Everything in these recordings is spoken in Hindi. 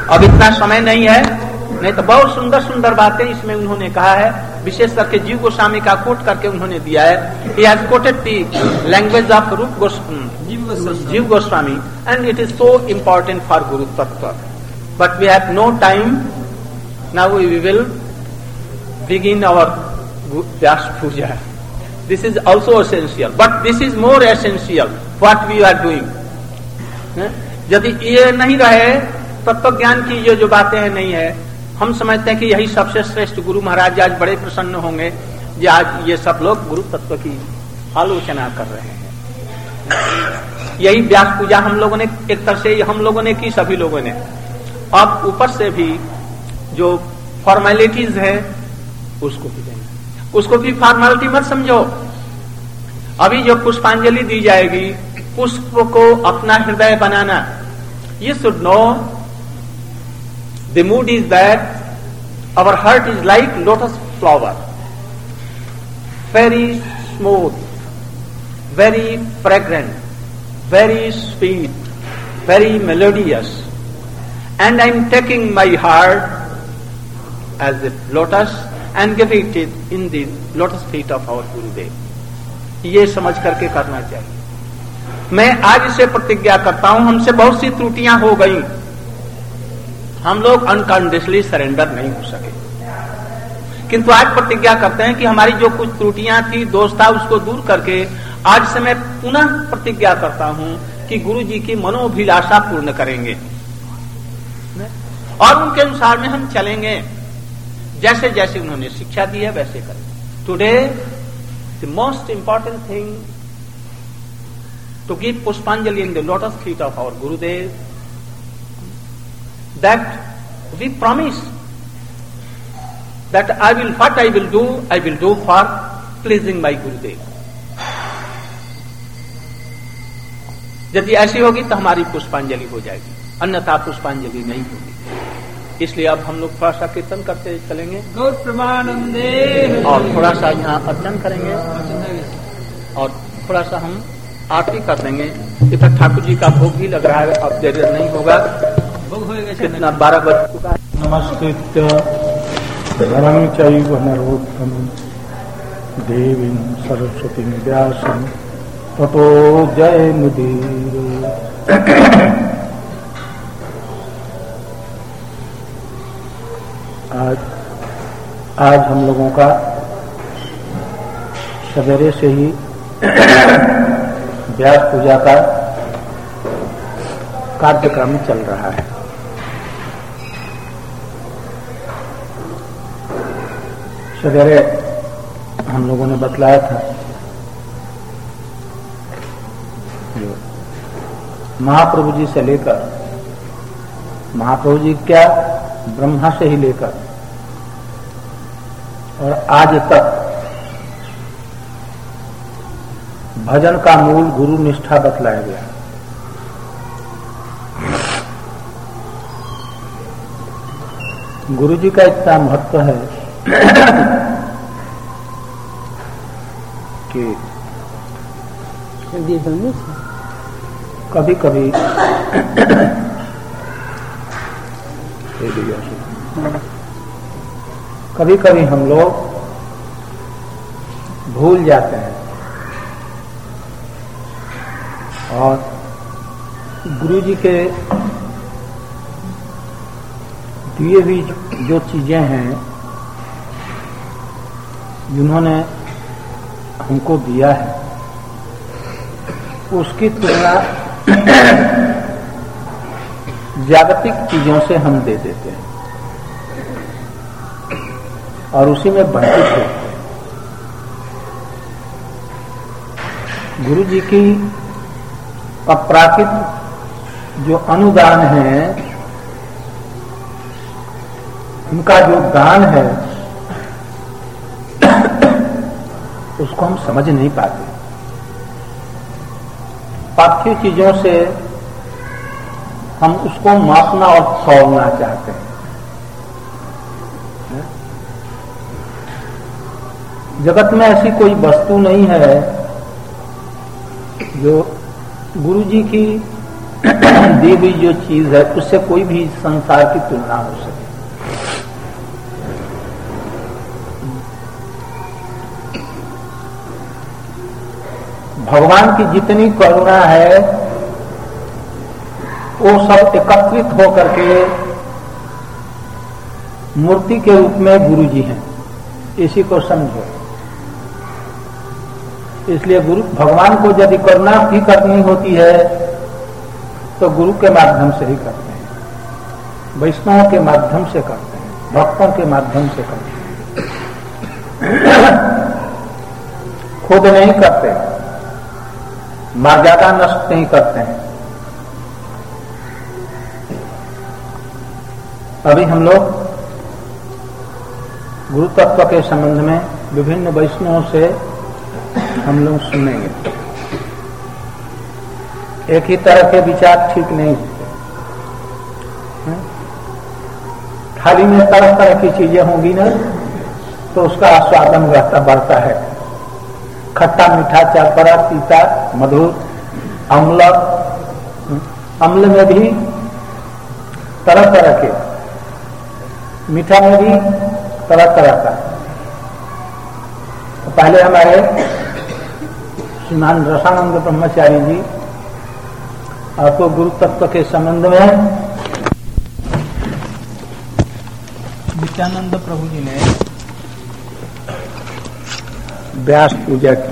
अब इतना समय नहीं है, नहीं तो बहुत सुंदर सुंदर बातें इसमें उन्होंने कहा है, विशेष करके जीव गोस्वामी का कोट करके उन्होंने दिया है। He has quoted the language of जीव Goswami and it is so important for Guru Tattva. But we have no time. Now we will begin our Vyas Puja. This is also essential, but this is more essential what we are doing. यदि ये नहीं रहे, तत्व ज्ञान की जो बातें हैं नहीं है, हम समझते हैं कि यही सबसे श्रेष्ठ गुरु महाराज आज बड़े प्रसन्न होंगे कि आज ये सब लोग गुरु तत्व की आलोचना कर रहे हैं। यही व्यास पूजा हम लोगों ने एक तरह से हम लोगों ने की, सभी लोगों ने। अब ऊपर से भी जो फॉर्मेलिटीज है उसको भी देना, उसको भी फॉर्मेलिटी मत समझो। अभी जो पुष्पांजलि दी जाएगी, पुष्प को अपना हृदय बनाना। You should know the mood is that our heart is like lotus flower, very smooth, very fragrant, very sweet, very melodious, and I am taking my heart as a lotus and giving it in the lotus feet of our Gurudev. ये समझ करके करना चाहिए। मैं आज इसे प्रतिज्ञा करता हूं, हमसे बहुत सी त्रुटियां हो गई, हम लोग अनकंडीशनली सरेंडर नहीं हो सके, किंतु आज प्रतिज्ञा करते हैं कि हमारी जो कुछ त्रुटियां थी, दोष था, उसको दूर करके आज से मैं पुनः प्रतिज्ञा करता हूं कि गुरु जी की मनोभिलाषा पूर्ण करेंगे और उनके अनुसार में हम चलेंगे, जैसे जैसे उन्होंने शिक्षा दी है वैसे करें। Today the most important thing to give Pushpanjali in the lotus feet of our Gurudev, that we promise that what I will do for pleasing my Gurudev. यदि ऐसी होगी तो हमारी पुष्पांजलि हो जाएगी, अन्यथा पुष्पांजलि नहीं होगी। इसलिए अब हम लोग थोड़ा सा कीर्तन करते चलेंगे गौर प्रमानंदे, और थोड़ा सा यहाँ अर्चन करेंगे और थोड़ा सा हम आरती कर देंगे। इधर ठाकुर जी का भोग भी लग रहा है, अब देर नहीं होगा, कितना 12 बज चुका है। नमस्कृत्य नरं चैव नरोत्तमं देवीं सरस्वतीं व्यासं ततो जयमुदीरये। आज हम लोगों का सवेरे से ही व्यास पूजा का कार्यक्रम चल रहा है। सवेरे हम लोगों ने बतलाया था महाप्रभु जी से लेकर, महाप्रभु जी क्या ब्रह्मा से ही लेकर और आज तक भजन का मूल गुरु निष्ठा बतलाया गया। गुरु जी का इतना महत्व है कि कभी कभी हम लोग भूल जाते हैं और गुरु जी के दिए हुई जो चीजें हैं जिन्होंने हमको दिया है, उसकी तुलना जागतिक चीजों से हम दे देते हैं और उसी में वंचित होते हैं। गुरु जी की अपराकृत जो अनुदान है, उनका जो दान है, उसको हम समझ नहीं पाते। पार्थिव चीजों से हम उसको मापना और तौलना चाहते हैं। जगत में ऐसी कोई वस्तु नहीं है जो गुरु जी की दी हुई जो चीज है उससे कोई भी संसार की तुलना हो सके। भगवान की जितनी करुणा है वो सब एकत्रित होकर के मूर्ति के रूप में गुरु जी हैं, इसी को समझो। इसलिए गुरु भगवान को यदि करुणा भी करनी होती है तो गुरु के माध्यम से ही करते हैं, वैष्णव के माध्यम से करते हैं, भक्तों के माध्यम से करते हैं। खुद नहीं करते, मर्यादा नष्ट नहीं करते हैं। अभी हम लोग गुरु तत्व के संबंध में विभिन्न वैष्णवों से हम लोग सुनेंगे। एक ही तरह के विचार ठीक नहीं होते, थाली में तरह तरह की चीजें होंगी ना तो उसका आस्वादन रहता बढ़ता है। खट्टा, मीठा, चरपरा, तीता, मधुर, अम्ल, अम्ल में भी तरह तरह के, मीठा में भी तरह तरह का। तो पहले हमारे श्रीमान रसानंद ब्रह्मचारी जी आपको गुरु तत्व के संबंध में नित्यानंद प्रभु जी ने व्यास पूजा की।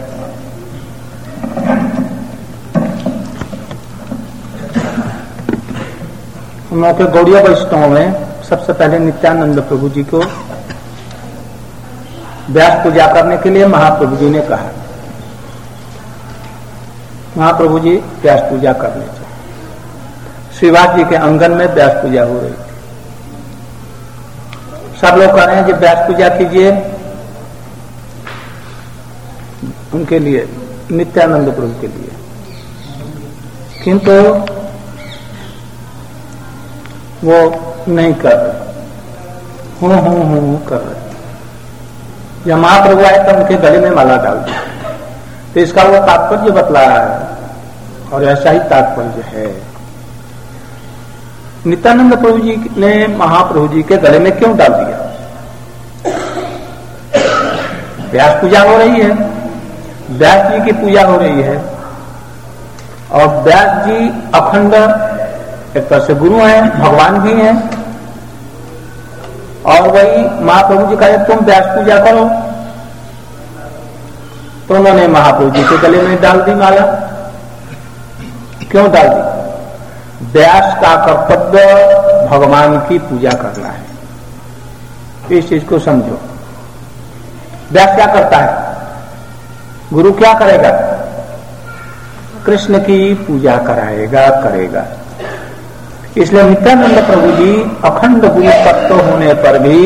उनके गौड़िया वैष्णव में सबसे पहले नित्यानंद प्रभु जी को व्यास पूजा करने के लिए महाप्रभु जी ने कहा। महाप्रभु जी व्यास पूजा करने चाहिए। श्रीवास जी के आंगन में व्यास पूजा हो रही थी। सब लोग कह रहे हैं कि व्यास पूजा कीजिए उनके लिए, नित्यानंद प्रभु के लिए, किंतु वो नहीं कर रहे, हूं कर रहे। जब महाप्रभु आए तो उनके गले में माला डाल दी। तो इसका वो तात्पर्य बतला रहा है और ऐसा ही तात्पर्य है। नित्यानंद प्रभु जी ने महाप्रभु जी के गले में क्यों डाल दिया? व्यास पूजा हो रही है, व्यास जी की पूजा हो रही है और व्यास जी अखंड एक तरह से गुरु हैं, भगवान भी हैं। और वही महाप्रभु जी कहे तुम व्यास पूजा करो, तो उन्होंने महाप्रभु जी के गले में डाल दी माला। क्यों डाल दी? व्यास का कर्तव्य भगवान की पूजा करना है। इस चीज को समझो। व्यास क्या करता है? गुरु क्या करेगा? कृष्ण की पूजा कराएगा, करेगा। इसलिए नित्यानंद प्रभु जी अखंड गुरु तत्व होने पर भी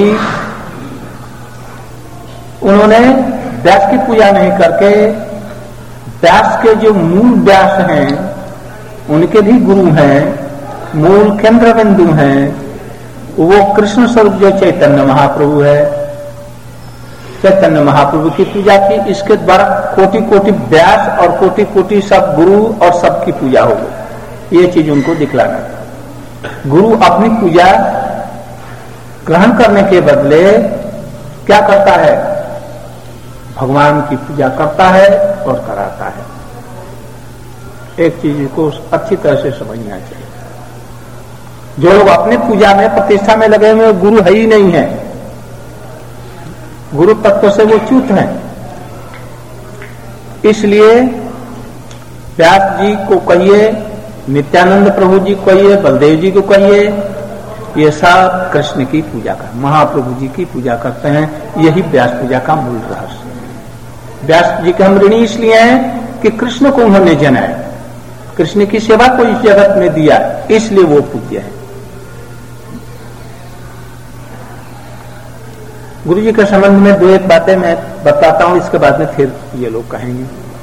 उन्होंने व्यास की पूजा नहीं करके व्यास के जो मूल व्यास हैं उनके भी गुरु हैं, मूल केंद्र बिंदु हैं, वो कृष्ण स्वरूप जो चैतन्य महाप्रभु है, चैतन्य महाप्रभु की पूजा की। इसके द्वारा कोटि कोटि व्यास और कोटि कोटि सब गुरु और सबकी पूजा हो गई। ये चीज उनको दिखलाना। गुरु अपनी पूजा ग्रहण करने के बदले क्या करता है? भगवान की पूजा करता है और कराता है। एक चीज को अच्छी तरह से समझना चाहिए। जो लोग अपने पूजा में प्रतिष्ठा में लगे हुए गुरु है ही नहीं है, गुरु तत्व से वो च्युत हैं। इसलिए व्यास जी को कहिए, नित्यानंद प्रभु जी को कहिए, बलदेव जी को कहिए, ये सब कृष्ण की पूजा कर, महाप्रभु जी की पूजा करते हैं। यही व्यास पूजा का मूल रहस्य है। व्यास जी के हम ऋणी इसलिए हैं कि कृष्ण को उन्होंने जनाया, कृष्ण की सेवा को इस जगत में दिया, इसलिए वो पूज्य है। गुरु जी के संबंध में दो एक बातें मैं बताता हूं, इसके बाद में फिर ये लोग कहेंगे।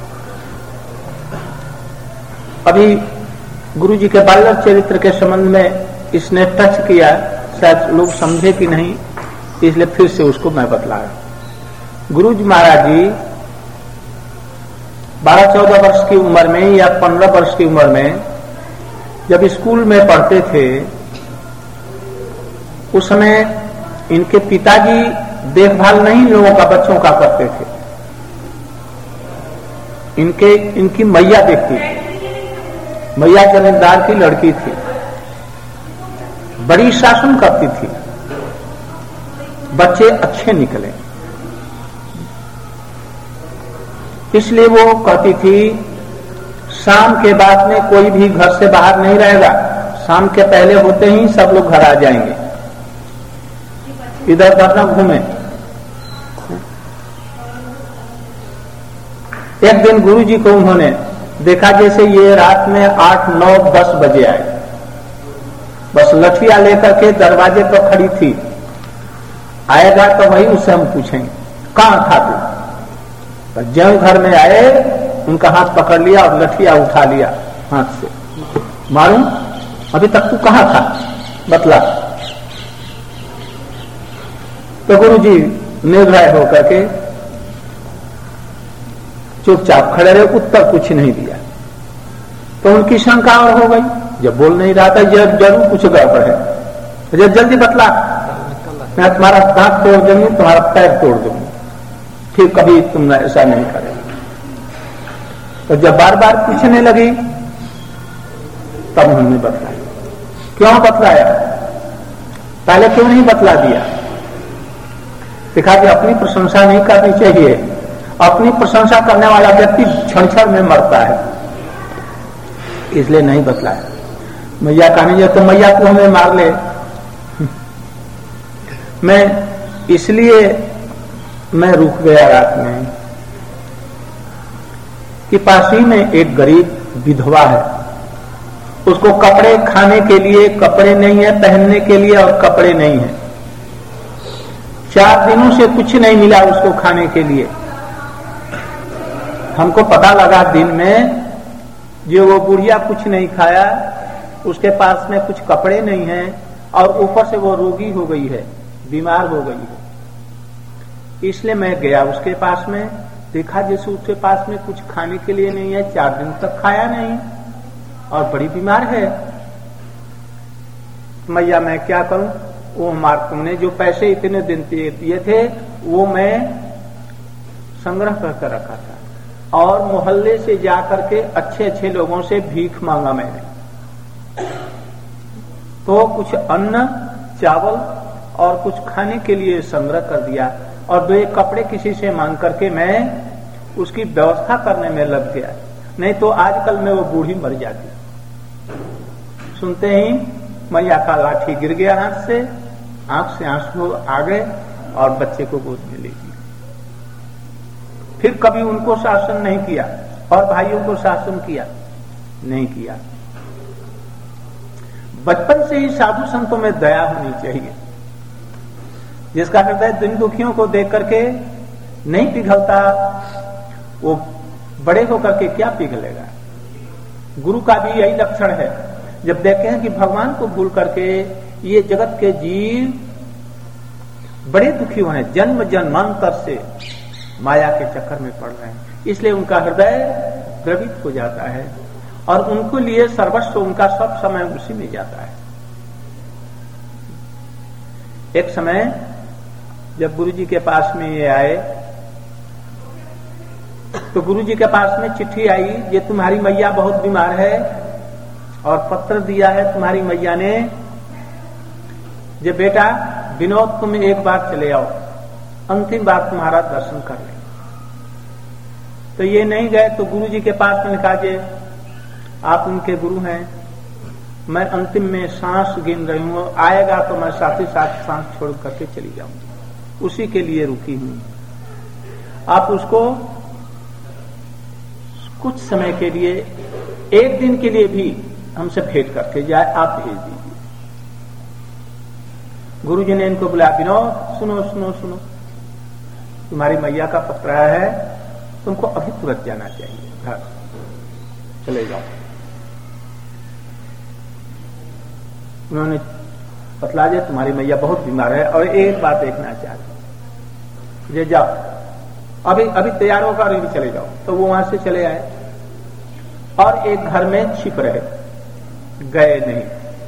अभी गुरु जी के बाल्य चरित्र के संबंध में इसने टच किया, शायद लोग समझे कि नहीं, इसलिए फिर से उसको मैं बतला रहा हूं। गुरु जी महाराज जी 12-14 वर्ष की उम्र में या 15 वर्ष की उम्र में जब स्कूल में पढ़ते थे उस समय इनके पिताजी देखभाल नहीं लोगों का, बच्चों का करते थे। इनकी मैया देखती थी। मैया जमींदार की लड़की थी, बड़ी शासन करती थी, बच्चे अच्छे निकले। इसलिए वो कहती थी शाम के बाद में कोई भी घर से बाहर नहीं रहेगा, शाम के पहले होते ही सब लोग घर आ जाएंगे, इधर उधर न घूमे। एक दिन गुरुजी को उन्होंने देखा जैसे ये रात में 8, 9, 10 बजे आए, बस लठिया लेकर के दरवाजे पर खड़ी थी। आएगा तो वही उससे हम पूछेंगे कहां था तू। तो जब घर में आए उनका हाथ पकड़ लिया और लठिया उठा लिया हाथ से, मालूम अभी तक तू कहां था, बतला। तो गुरुजी निर्भय होकर के चुपचाप खड़े रहे, उत्तर कुछ नहीं दिया। तो उनकी शंका और हो गई, जब बोल नहीं रहा था जरूर कुछ गड़बड़ है, जब जल्दी बतला, मैं तुम्हारा दांत तोड़ दूंगी, तुम्हारा पैर तोड़ दूंगी, फिर कभी तुम ऐसा नहीं करेगा। तो जब बार बार पूछने लगी तब उन्होंने बतलाया। क्यों बतलाया, पहले क्यों नहीं बतला दिया? देखा कि अपनी प्रशंसा नहीं करनी चाहिए, अपनी प्रशंसा करने वाला व्यक्ति क्षण क्षण में मरता है, इसलिए नहीं बतलाया। मैया कहने जो तो मैया को हमें मार ले। मैं इसलिए मैं रुक गया रात में कि पास ही में एक गरीब विधवा है, उसको कपड़े खाने के लिए कपड़े नहीं है, पहनने के लिए और कपड़े नहीं है। 4 दिनों से कुछ नहीं मिला उसको खाने के लिए। हमको पता लगा दिन में जो वो बुढ़िया कुछ नहीं खाया, उसके पास में कुछ कपड़े नहीं है और ऊपर से वो रोगी हो गई है, बीमार हो गई है। इसलिए मैं गया उसके पास में, देखा जैसे उसके पास में कुछ खाने के लिए नहीं है, 4 दिन तक खाया नहीं और बड़ी बीमार है। मैया मैं क्या करूं, वो हमारे तुमने जो पैसे इतने दिन दिए थे वो मैं संग्रह करके रखा था और मोहल्ले से जाकर के अच्छे अच्छे लोगों से भीख मांगा मैंने, तो कुछ अन्न चावल और कुछ खाने के लिए संग्रह कर दिया और 2 कपड़े किसी से मांग करके मैं उसकी व्यवस्था करने में लग गया, नहीं तो आजकल में वो बूढ़ी मर जाती। सुनते ही मैया का लाठी गिर गया हाथ से, आंख से आंसू आ गए और बच्चे को गोद में ले लिया। फिर कभी उनको शासन नहीं किया और भाइयों को शासन किया नहीं किया। बचपन से ही साधु संतों में दया होनी चाहिए। जिसका हृदय दिन दुखियों को देख करके नहीं पिघलता, वो बड़े होकर के क्या पिघलेगा। गुरु का भी यही लक्षण है, जब देखे हैं कि भगवान को भूल करके ये जगत के जीव बड़े दुखी हुए हैं, जन्म जन्मांतर से माया के चक्कर में पड़ रहे हैं, इसलिए उनका हृदय द्रवित हो जाता है और उनको लिए सर्वस्व उनका सब समय उसी में जाता है। एक समय जब गुरुजी के पास में ये आए तो गुरुजी के पास में चिट्ठी आई, ये तुम्हारी मैया बहुत बीमार है और पत्र दिया है तुम्हारी मैया ने, जे बेटा विनोद तुम एक बार चले आओ, अंतिम बार तुम्हारा दर्शन कर ले। तो ये नहीं गए तो गुरुजी के पास में कहा, जे आप उनके गुरु हैं, मैं अंतिम में सांस गिन रही हूं, आएगा तो मैं साथ ही साथ सांस छोड़ करके चली जाऊंगी, उसी के लिए रुकी हूं। आप उसको कुछ समय के लिए, 1 दिन के लिए भी हमसे भेंट करके जाए, आप भेज दीजिए। गुरुजी ने इनको बुलाया, विनोद सुनो सुनो सुनो, तुम्हारी मैया का पत्र आया है, तुमको अभी तुरंत जाना चाहिए घर, चले जाओ। उन्होंने बतला दिया तुम्हारी मैया बहुत बीमार है और एक बात देखना चाहती, जे जाओ अभी तैयार होकर अभी चले जाओ। तो वो वहां से चले आए और एक घर में छिप रहे। गए नहीं।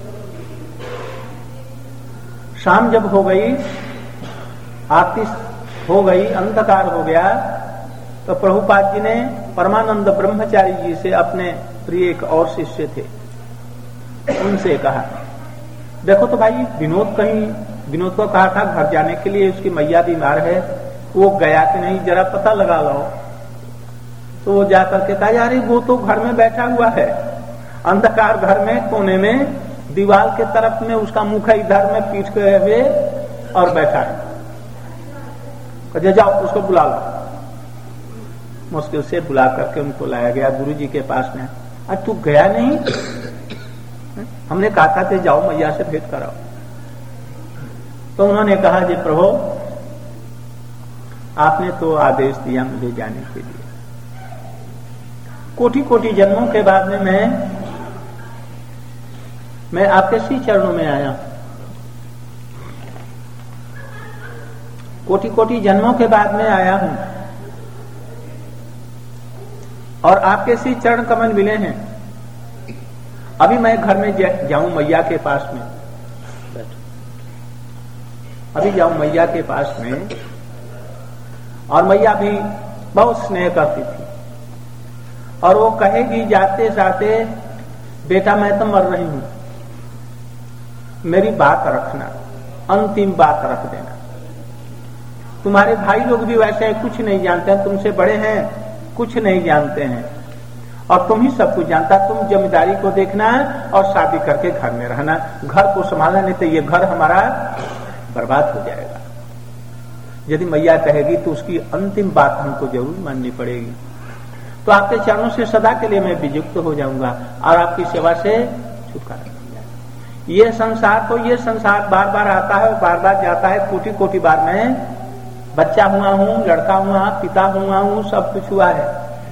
शाम जब हो गई, आरती हो गई, अंधकार हो गया, तो प्रभुपाद जी ने परमानंद ब्रह्मचारी जी से, अपने प्रिय एक और शिष्य थे, उनसे कहा, देखो तो भाई विनोद को कहा था घर जाने के लिए, उसकी मैया बीमार है, वो गया कि नहीं जरा पता लगा लो। तो वो जाकर के कहा, यार वो तो घर में बैठा हुआ है, अंधकार घर में कोने में दीवार के तरफ में, उसका मुख इधर में पीठ के हुए और बैठा है। कहे जाओ उसको बुला लो। मुश्किल से बुला करके उनको लाया गया गुरु जी के पास में। आज तू गया नहीं, हमने कहा था कि जाओ मैया से भेंट कराओ। तो उन्होंने कहा, जी प्रभु आपने तो आदेश दिया मुझे जाने के लिए, कोटि कोटि जन्मों के बाद में मैं आपके श्री चरणों में आया, कोटि कोटि जन्मों के बाद में आया हूं, और आपके श्री चरण कमल मिले हैं। अभी मैं घर में जाऊं मैया के पास में, अभी जाऊं मैया के पास में, और मैया भी बहुत स्नेह करती थी, और वो कहेगी जाते जाते, बेटा मैं तो मर रही हूं, मेरी बात रखना, अंतिम बात रख देना। तुम्हारे भाई लोग भी वैसे कुछ नहीं जानते हैं, तुमसे बड़े हैं, कुछ नहीं जानते हैं, और तुम ही सब कुछ जानता, तुम जमींदारी को देखना और शादी करके घर में रहना, घर को संभालना, नहीं तो ये घर हमारा बर्बाद हो जाएगा। यदि मैया कहेगी तो उसकी अंतिम बात हमको जरूर माननी पड़ेगी। तो आपके चरणों से सदा के लिए मैं वियुक्त हो जाऊंगा और आपकी सेवा से छुटकारा मिल जाएगा। ये संसार तो ये संसार बार बार आता है और बार बार जाता है, कोटि कोटि बार मैं बच्चा हुआ हूं, लड़का हुआ, पिता हुआ हूं, सब कुछ हुआ है,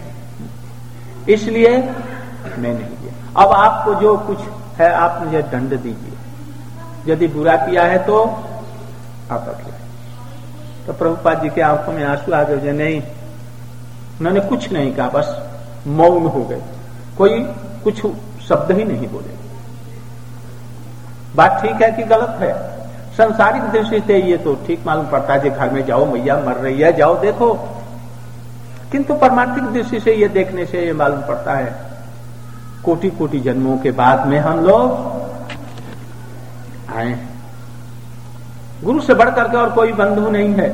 इसलिए मैं नहीं दिया। अब आपको जो कुछ है आप मुझे दंड दीजिए, यदि बुरा किया है तो आप रखिए। तो प्रभुपाद जी के आंखों में आंसू आ गए, नहीं, उन्होंने कुछ नहीं कहा, बस मौन हो गए, कोई कुछ शब्द ही नहीं बोले। बात ठीक है कि गलत है? संसारिक दृष्टि से ये तो ठीक मालूम पड़ता है, घर में जाओ मैया मर रही है, जाओ देखो, किंतु परमार्थिक दृष्टि से ये देखने से ये मालूम पड़ता है, कोटि कोटि जन्मों के बाद में हम लोग आए हैं। गुरु से बढ़कर के और कोई बंधु नहीं है।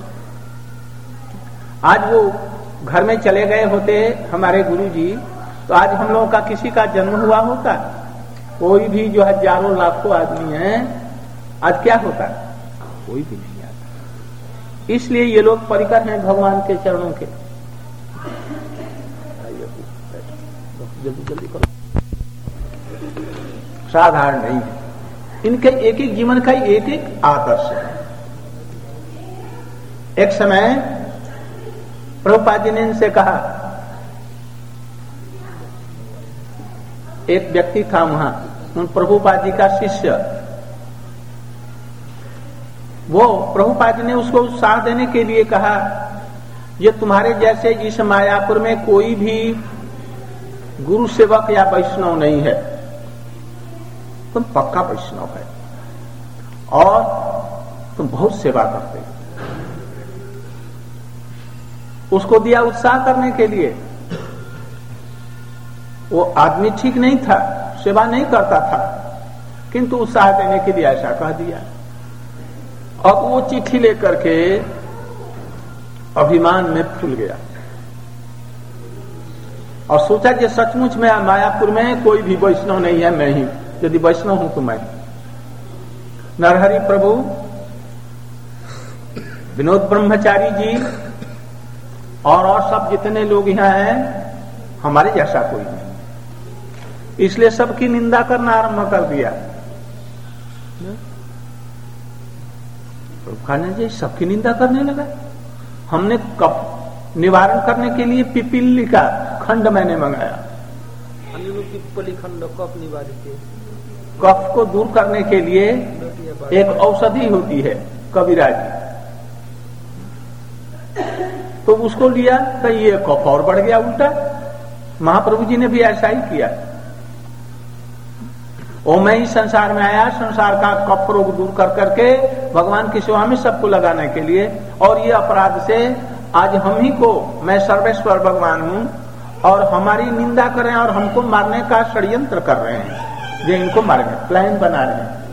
आज वो घर में चले गए होते हमारे गुरु जी, तो आज हम लोगों का किसी का जन्म हुआ होता? कोई भी जो हजारों लाखों आदमी हैं, आज क्या होता? कोई भी नहीं आता। इसलिए ये लोग परिकर हैं भगवान के चरणों के। जल्दी जल्दी करो, साधारण नहीं है, इनके एक एक जीवन का एक एक आदर्श है। एक समय प्रभुपाद जी ने इनसे कहा, एक व्यक्ति था वहां, उन प्रभुपाद जी का शिष्य, वो प्रभुपाद जी ने उसको उत्साह देने के लिए कहा, ये तुम्हारे जैसे इस मायापुर में कोई भी गुरु सेवक या वैष्णव नहीं है, तुम पक्का वैष्णव है और तुम बहुत सेवा करते हो। उसको दिया उत्साह करने के लिए। वो आदमी ठीक नहीं था, सेवा नहीं करता था, किंतु उत्साह देने के लिए ऐसा कह दिया। अब वो चिट्ठी लेकर के अभिमान में फूल गया और सोचा कि सचमुच में मायापुर में कोई भी वैष्णव नहीं है, मैं ही, यदि वैष्णव हूं तो मैं। नरहरि प्रभु, विनोद ब्रह्मचारी जी और सब जितने लोग यहाँ हैं, हमारे जैसा कोई नहीं, इसलिए सबकी निंदा करना आरंभ कर दिया। प्रभु जी सबकी निंदा करने लगा। हमने कफ निवारण करने के लिए पिपीली का खंड मैंने मंगाया, पिपली खंड कफ निवारित, कफ को दूर करने के लिए एक औषधि होती है कबीराजी, तो उसको लिया तो ये कफ और बढ़ गया उल्टा। महाप्रभु जी ने भी ऐसा ही किया। ओ मैं ही संसार में आया संसार का कफ रोग दूर कर करके भगवान की सेवा में सबको लगाने के लिए, और ये अपराध से आज हम ही को, मैं सर्वेश्वर भगवान हूं और हमारी निंदा कर रहे हैं और हमको मारने का षड्यंत्र कर रहे हैं, जो इनको मारेंगे, प्लान बना रहे हैं,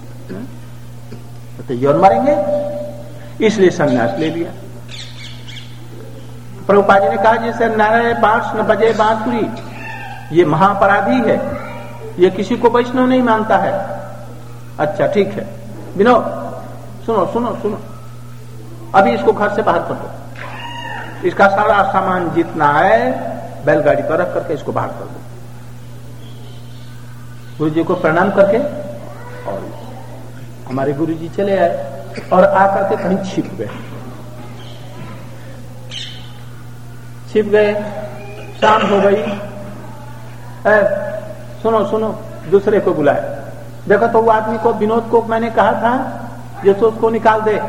तो ये और मारेंगे, इसलिए संन्यास ले लिया। प्रभुपाद जी ने कहा जैसे नारायण बांस न बजे बांसुरी, ये महाअपराधी है, ये किसी को वैष्णव नहीं मानता है। अच्छा ठीक है विनोद, सुनो सुनो सुनो, अभी इसको घर से बाहर कर दो, इसका सारा सामान जितना है बैलगाड़ी पर रख करके इसको बाहर कर दो। गुरु जी को प्रणाम करके और हमारे गुरु जी चले आए और आकर के कहीं छिप गए, शाम हो गई। सुनो सुनो, दूसरे को बुलाए, देखो तो वो आदमी को, विनोद को मैंने कहा था जो तो उसको निकाल दे,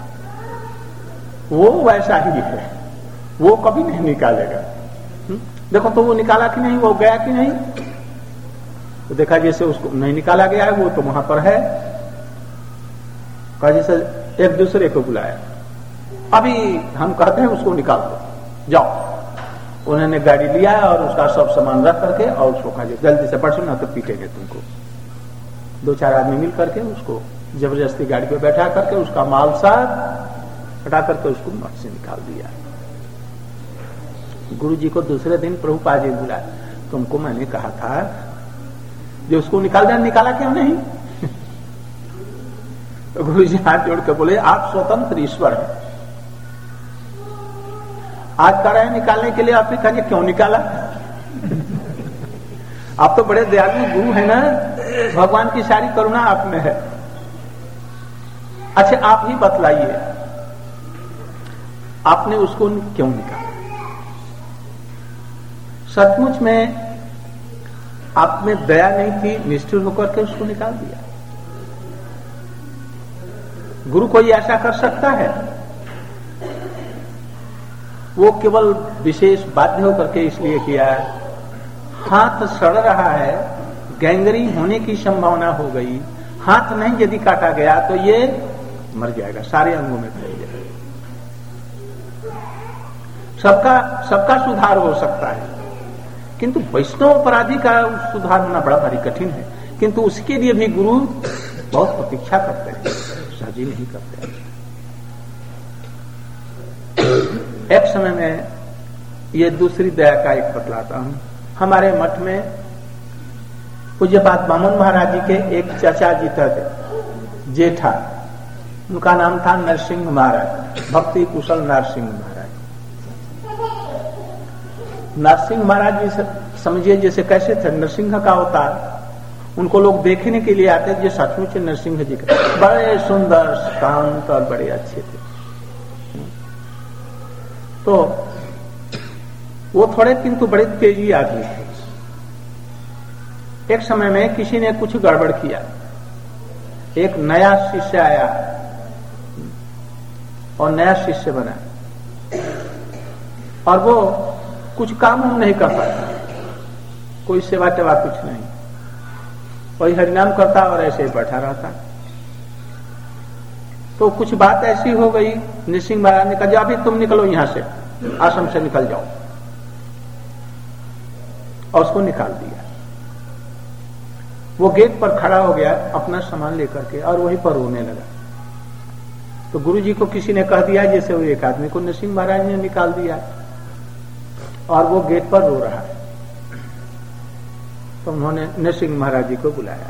वो वैसा ही है, वो कभी नहीं निकालेगा। देखो तो वो निकाला कि नहीं, वो गया कि नहीं, तो देखा जैसे उसको नहीं निकाला गया है, वो तो वहां पर है। कहा जैसे एक दूसरे को बुलाया, अभी हम कहते हैं उसको निकाल दो, जाओ। उन्होंने गाड़ी लिया और उसका सब सामान रख करके और उसको कहा जल्दी से पढ़ो ना तो पीटेंगे तुमको। 2-4 आदमी मिल करके उसको जबरदस्ती गाड़ी पे बैठा करके उसका माल साथ हटा करके उसको मठ से निकाल दिया। गुरु जी को दूसरे दिन प्रभुपाद जी बुलाया, तुमको मैंने कहा था जो उसको निकाल दिया, निकाला क्यों नहीं? तो गुरु जी हाथ जोड़ के बोले आप स्वतंत्र ईश्वर हैं, आज कह रहे हैं निकालने के लिए, आप ही कहिए क्यों निकाला? आप तो बड़े दयालु गुरु है ना, भगवान की सारी करुणा आप में है। अच्छा आप ही बतलाइए आपने उसको क्यों निकाला? सचमुच में आप में दया नहीं थी, निष्ठुर होकर के उसको निकाल दिया। गुरु कोई ऐसा कर सकता है? वो केवल विशेष बाध्य होकर के इसलिए किया है, हाथ सड़ रहा है, गैंग्रीन होने की संभावना हो गई, हाथ नहीं यदि काटा गया तो ये मर जाएगा, सारे अंगों में फैल जाएगा। सबका सुधार हो सकता है, किंतु वैष्णव अपराधी का सुधार होना बड़ा भारी कठिन है, किंतु उसके लिए भी गुरु बहुत प्रतीक्षा करते हैं, सहजी नहीं करते हैं। एक समय में ये दूसरी दया का एक बतलाता हूं। हमारे मठ में पूज्यपाद बामन महाराज जी के एक चाचा जी थे, जेठा, उनका नाम था नरसिंह महाराज, भक्ति कुशल नरसिंह महाराज। नरसिंह महाराज जी समझिए जैसे कैसे थे, नरसिंह का अवतार, उनको लोग देखने के लिए आते थे, सचमुच नरसिंह जी के बड़े सुंदर शांत और बड़े अच्छे थे। तो वो थोड़े किंतु बड़े तेजी आदमी थे। एक समय में किसी ने कुछ गड़बड़ किया, एक नया शिष्य आया और नया शिष्य बना, और वो कुछ काम हम नहीं कर पाता, कोई सेवा टेवा कुछ नहीं, वही हरिनाम करता और ऐसे ही बैठा रहता। तो कुछ बात ऐसी हो गई, नरसिंह महाराज ने कहा अभी तुम निकलो यहां से, आश्रम से निकल जाओ, और उसको निकाल दिया। वो गेट पर खड़ा हो गया अपना सामान लेकर के और वहीं पर रोने लगा। तो गुरुजी को किसी ने कह दिया जैसे वो एक आदमी को नरसिंह महाराज ने निकाल दिया और वो गेट पर रो रहा है। तो उन्होंने नरसिंह महाराज जी को बुलाया।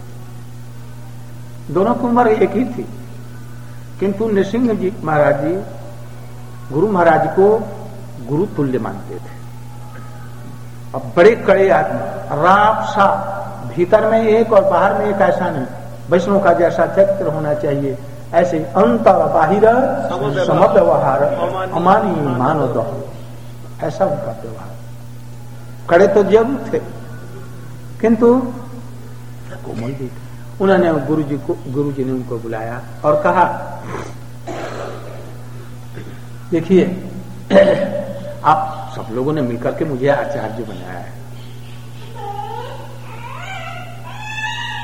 दोनों की उम्र एक ही थी, किंतु नरसिंह जी महाराज जी गुरु महाराज को गुरु तुल्य मानते थे। अब बड़े कड़े आदमी, राप सा, भीतर में एक और बाहर में एक, ऐसा नहीं, वैष्णव का जैसा चरित्र होना चाहिए ऐसे अंतर बाहिर समव्यवहार अमानी मानव, ऐसा उनका व्यवहार। कड़े तो जरूर थे किंतु कोमल भी थे। उन्होंने गुरु जी ने उनको बुलाया और कहा देखिए आप सब लोगों ने मिलकर के मुझे आचार्य बनाया है,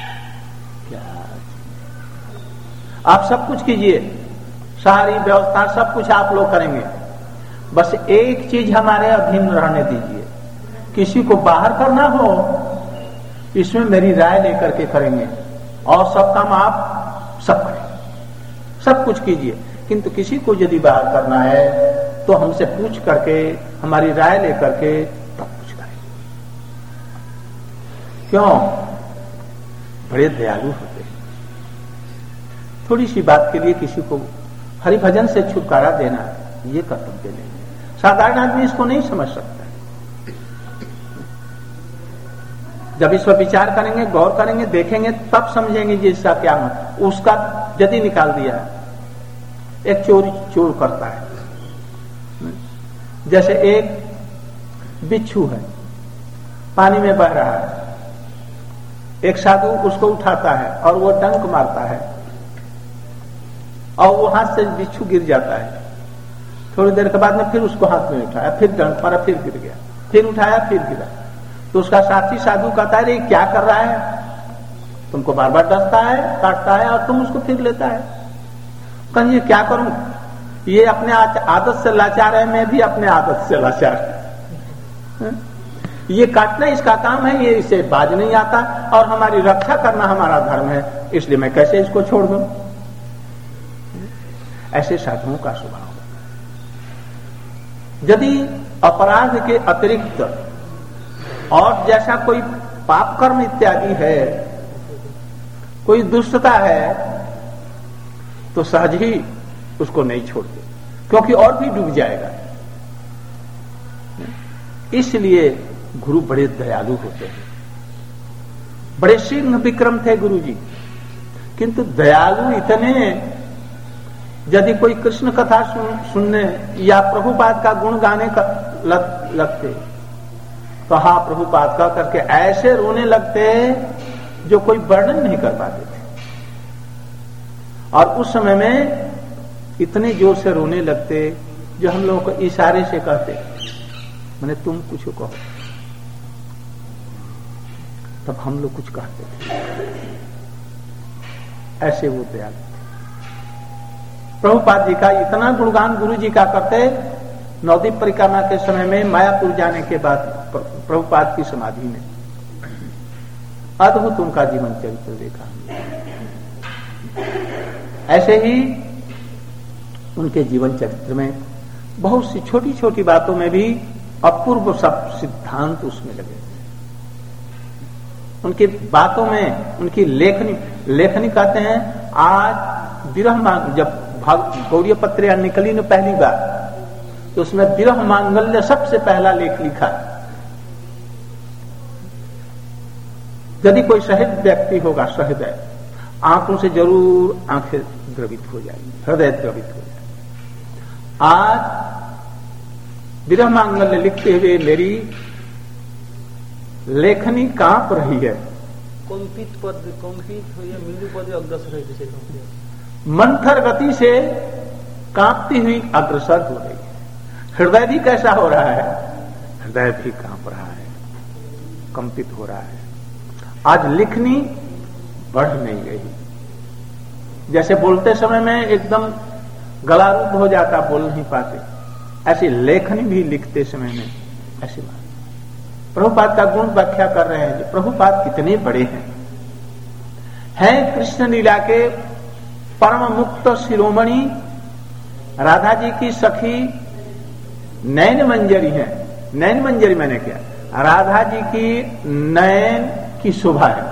आप सब कुछ कीजिए, सारी व्यवस्था सब कुछ आप लोग करेंगे, बस एक चीज हमारे अधीन रहने दीजिए, किसी को बाहर करना हो इसमें मेरी राय लेकर के करेंगे, और सब काम आप सब करें, सब कुछ कीजिए, किंतु किसी को यदि बाहर करना है तो हमसे पूछ करके, हमारी राय लेकर के तब कुछ करें। क्यों? बड़े दयालु होते हैं। थोड़ी सी बात के लिए किसी को हरि भजन से छुटकारा देना, ये कर्तव्य नहीं है। साधारण आदमी इसको नहीं समझ सकता। जब इस पर विचार करेंगे, गौर करेंगे, देखेंगे, तब समझेंगे कि इसका क्या मतलब। उसका यदि निकाल दिया, एक चोर करता है, जैसे एक बिच्छू है पानी में बह रहा है, एक साधु उसको उठाता है और वो डंक मारता है और वो हाथ से बिच्छू गिर जाता है। थोड़ी देर के बाद में फिर उसको हाथ में उठाया, फिर डंक मारा, फिर गिर गया, फिर उठाया, फिर गिरा। तो उसका साथी साधु कहता है, क्या कर रहा है? तुमको बार बार डसता है, काटता है और तुम उसको फिर लेता है। कहिए क्या करूं? ये अपने आदत से लाचार है, मैं भी अपने आदत से लाचार है। ये काटना इसका काम है, ये इसे बाज नहीं आता, और हमारी रक्षा करना हमारा धर्म है, इसलिए मैं कैसे इसको छोड़ दूं? ऐसे साधुओं का स्वभाव। यदि अपराध के अतिरिक्त और जैसा कोई पाप कर्म इत्यादि है, कोई दुष्टता है, तो सहज ही उसको नहीं छोड़ते, क्योंकि और भी डूब जाएगा। इसलिए गुरु बड़े दयालु होते हैं। बड़े सिंह विक्रम थे गुरु जी, किंतु दयालु इतने, यदि कोई कृष्ण कथा सुनने या प्रभुपाद का गुण गाने का लगते तो हाँ प्रभुपाद का करके ऐसे रोने लगते जो कोई वर्णन नहीं कर पाते थे। और उस समय में इतने जोर से रोने लगते जो हम लोगों को इशारे से कहते, मैंने तुम कुछ कहो, तब हम लोग कुछ कहते थे। ऐसे वो दयालु थे। प्रभुपाद जी का इतना गुणगान गुरु जी का करते, नवद्वीप परिक्रमा के समय में मायापुर जाने के बाद प्रभुपाद की समाधि में अद्भुत उनका जीवन चरित्र देखा। ऐसे ही उनके जीवन चरित्र में बहुत सी छोटी छोटी बातों में भी अपूर्व सब सिद्धांत उसमें लगे। उनकी बातों में, उनकी लेखनी कहते हैं, आज विरह मांग, जब गौड़ीय पत्रिका निकली न पहली बार, तो उसमें विरह मांगल्य सबसे पहला लेख लिखा। यदि कोई शहीद व्यक्ति होगा, सहृदय, आंखों से जरूर आंखें द्रवित हो जाएंगी, हृदय द्रवित हो जाएगा। आज विरह मांगल्य लिखते हुए मेरी लेखनी कांप रही है। कंपित हो या मृदु पद अग्रसर है, मंथर गति से कांपती हुई अग्रसर हो रही है। हृदय भी कैसा हो रहा है? हृदय भी कांप रहा है, कंपित हो रहा है। आज लिखनी बढ़ नहीं गई, जैसे बोलते समय में एकदम गला रूप हो जाता, बोल नहीं पाते, ऐसी लेखनी भी लिखते समय में ऐसी बात। प्रभुपाद का गुण व्याख्या कर रहे हैं, प्रभुपाद कितने बड़े हैं कृष्ण लीला के परम मुक्त शिरोमणि, राधा जी की सखी नयन मंजरी है। नयन मंजरी मैंने क्या, राधा जी की नयन की शोभा है,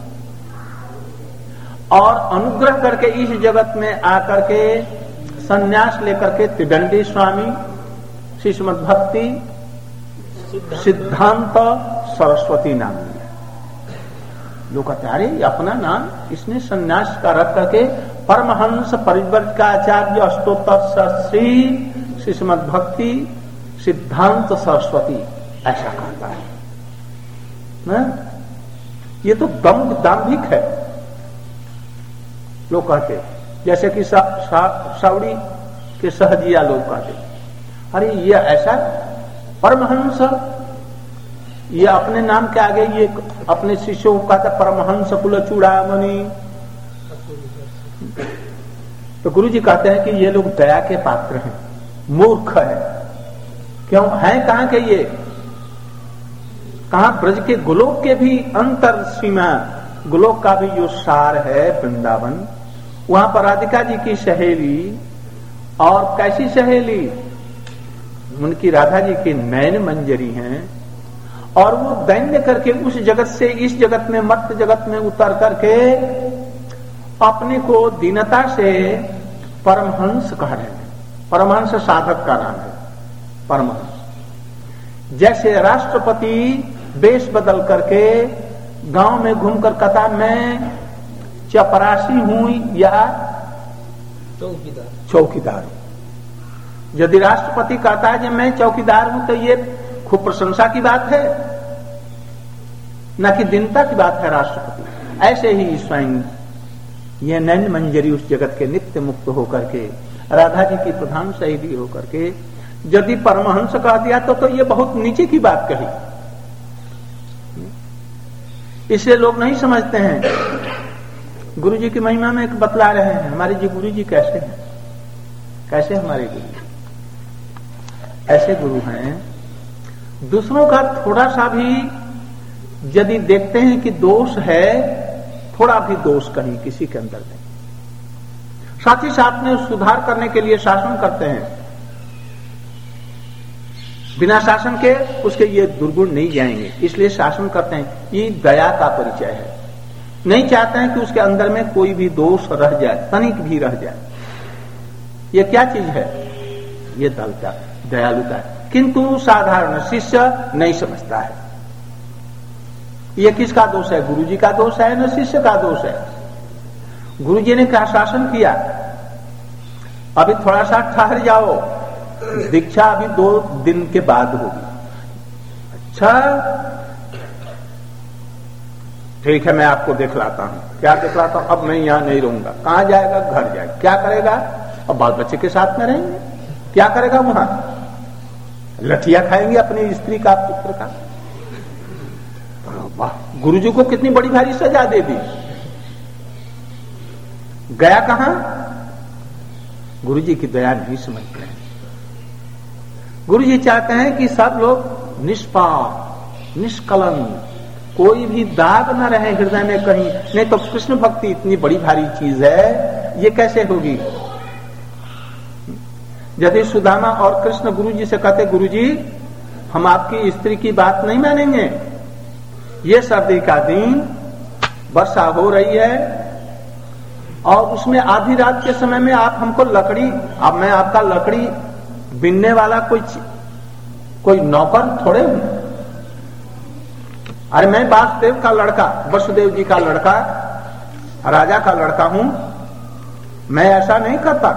और अनुग्रह करके इस जगत में आकर के संन्यास लेकर के त्रिदंडी स्वामी श्री श्रीमद् भक्ति सिद्धांत सरस्वती नाम लिया। लोग कहते अरे अपना नाम इसने संन्यास का रख करके परमहंस परिव्राजकाचार्य अष्टोत्तर श्री श्रीमद् भक्ति सिद्धांत सरस्वती ऐसा कहता है ना? ये तो दाम्भिक है। लोग कहते जैसे कि सावड़ी के सहजिया लोग कहते, अरे ये ऐसा परमहंस, ये अपने नाम के आगे ये अपने शिष्यों को कहता परमहंस कुल चूड़ामणि, तो गुरु जी कहते हैं कि ये लोग दया के पात्र हैं, मूर्ख है। क्यों हैं? कहां के ये? कहां? ब्रज के गोलोक के भी अंतर सीमा, गोलोक का भी जो सार है वृंदावन, वहां पर राधिका जी की सहेली, और कैसी सहेली? उनकी राधा जी की नयन मंजरी हैं, और वो दैन्य करके उस जगत से इस जगत में, मर्त जगत में उतर करके अपने को दीनता से परमहंस कह रहे हैं। परमहंस साधक का नाम है परमहंस। जैसे राष्ट्रपति वेश बदल करके गांव में घूमकर कहता मैं चपरासी हूं या चौकीदार हूं। यदि राष्ट्रपति कहता है कि मैं चौकीदार हूं तो ये खूब प्रशंसा की बात है, न कि दीनता की बात है राष्ट्रपति। ऐसे ही स्वयं ये नैन मंजरी उस जगत के नित्य मुक्त होकर के, राधा जी की प्रधान सहेली होकर के यदि परमहंस कह दिया तो ये बहुत नीचे की बात कही। इसलिए लोग नहीं समझते हैं। गुरु जी की महिमा में एक बतला रहे हैं, हमारे जी गुरु जी कैसे हैं, कैसे हमारे गुरु? ऐसे गुरु हैं, दूसरों का थोड़ा सा भी यदि देखते हैं कि दोष है, थोड़ा भी दोष कहीं किसी के अंदर नहीं, साथ ही साथ में सुधार करने के लिए शासन करते हैं। बिना शासन के उसके ये दुर्गुण नहीं जाएंगे, इसलिए शासन करते हैं। ये दया का परिचय है। नहीं चाहते हैं कि उसके अंदर में कोई भी दोष रह जाए, तनिक भी रह जाए। ये क्या चीज है? ये दलता, दयालुता है। किंतु साधारण शिष्य नहीं समझता है। ये किसका दोष है? गुरु जी का दोष है न शिष्य का दोष है? गुरु जी ने क्या शासन किया, अभी थोड़ा सा ठहर जाओ, दीक्षा अभी 2 दिन के बाद होगी। अच्छा ठीक है, मैं आपको दिखलाता हूं। क्या दिखलाता हूं? अब मैं यहां नहीं रहूंगा। कहां जाएगा? घर जाएगा। क्या करेगा? अब बाल बच्चे के साथ में रहेंगे। क्या करेगा वहां? लठिया खाएंगे अपनी स्त्री का, पुत्र का। वाह, गुरुजी को कितनी बड़ी भारी सजा दे दी। गया कहां? गुरुजी की दया नहीं समझते हैं। गुरुजी चाहते हैं कि सब लोग निष्पाप, निष्कलंक, कोई भी दाग न रहे हृदय में कहीं। नहीं तो कृष्ण भक्ति इतनी बड़ी भारी चीज है, ये कैसे होगी? यदि सुदामा और कृष्ण गुरुजी से कहते, गुरुजी हम आपकी स्त्री की बात नहीं मानेंगे, ये सर्दी का दिन, वर्षा हो रही है और उसमें आधी रात के समय में आप हमको लकड़ी, अब मैं आपका लकड़ी बिनने वाला कोई नौकर थोड़े हूं। अरे मैं वासुदेव का लड़का, वसुदेव जी का लड़का, राजा का लड़का हूं, मैं ऐसा नहीं करता।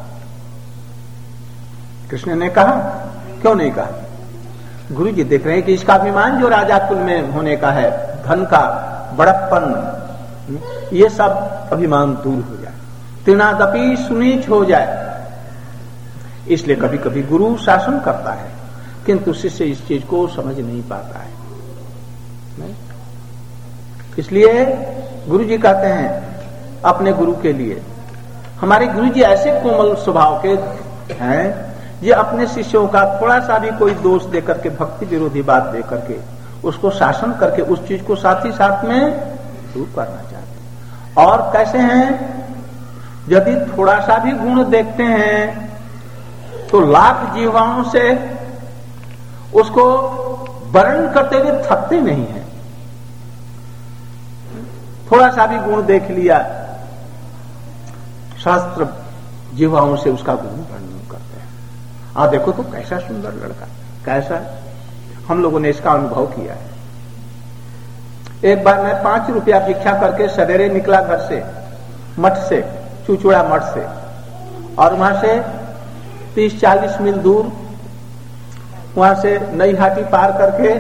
कृष्ण ने कहा, क्यों नहीं कहा? गुरु जी देख रहे हैं कि इसका अभिमान जो राजा कुल में होने का है, धन का बड़प्पन, ये सब अभिमान दूर हो जाए, तृणादपि सुनीच हो जाए। इसलिए कभी कभी गुरु शासन करता है, किंतु शिष्य इस चीज को समझ नहीं पाता है। इसलिए गुरु जी कहते हैं अपने गुरु के लिए, हमारे गुरु जी ऐसे कोमल स्वभाव के हैं, ये अपने शिष्यों का थोड़ा सा भी कोई दोष देकर के, भक्ति विरोधी बात देकर के, उसको शासन करके उस चीज को साथ ही साथ में दूर करना चाहते। और कैसे हैं? यदि थोड़ा सा भी गुण देखते हैं तो लाख जीवाओं से उसको वर्णन करते हुए थकते नहीं है। थोड़ा सा भी गुण देख लिया, शास्त्र जीवाओं से उसका गुण वर्णन करते हैं। आप देखो तो कैसा सुंदर लड़का, कैसा, हम लोगों ने इसका अनुभव किया है। एक बार मैं 5 रुपया भिक्षा करके सवेरे निकला घर से, मठ से, चुचुड़ा मठ से, और वहां से 30-40 मील दूर, वहां से नई हाटी पार करके,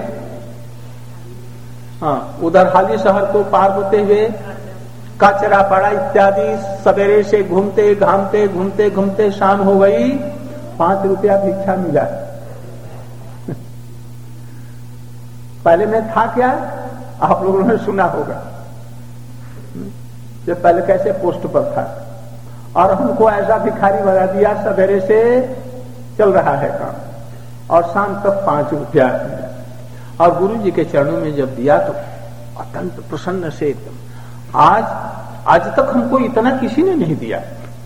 उधर हाली शहर को पार होते हुए काचरापाड़ा इत्यादि सवेरे से घूमते घामते घूमते घूमते शाम हो गई, 5 रुपया भिक्षा मिला। पहले में था क्या, आप लोगों ने सुना होगा, जब पहले कैसे पोस्ट पर था, और हमको ऐसा भिखारी बना दिया, सवेरे से चल रहा है काम और शाम तक 5 रुपया। और गुरु जी के चरणों में जब दिया तो अत्यंत प्रसन्न से एकदम, आज तक हमको इतना किसी ने नहीं दिया।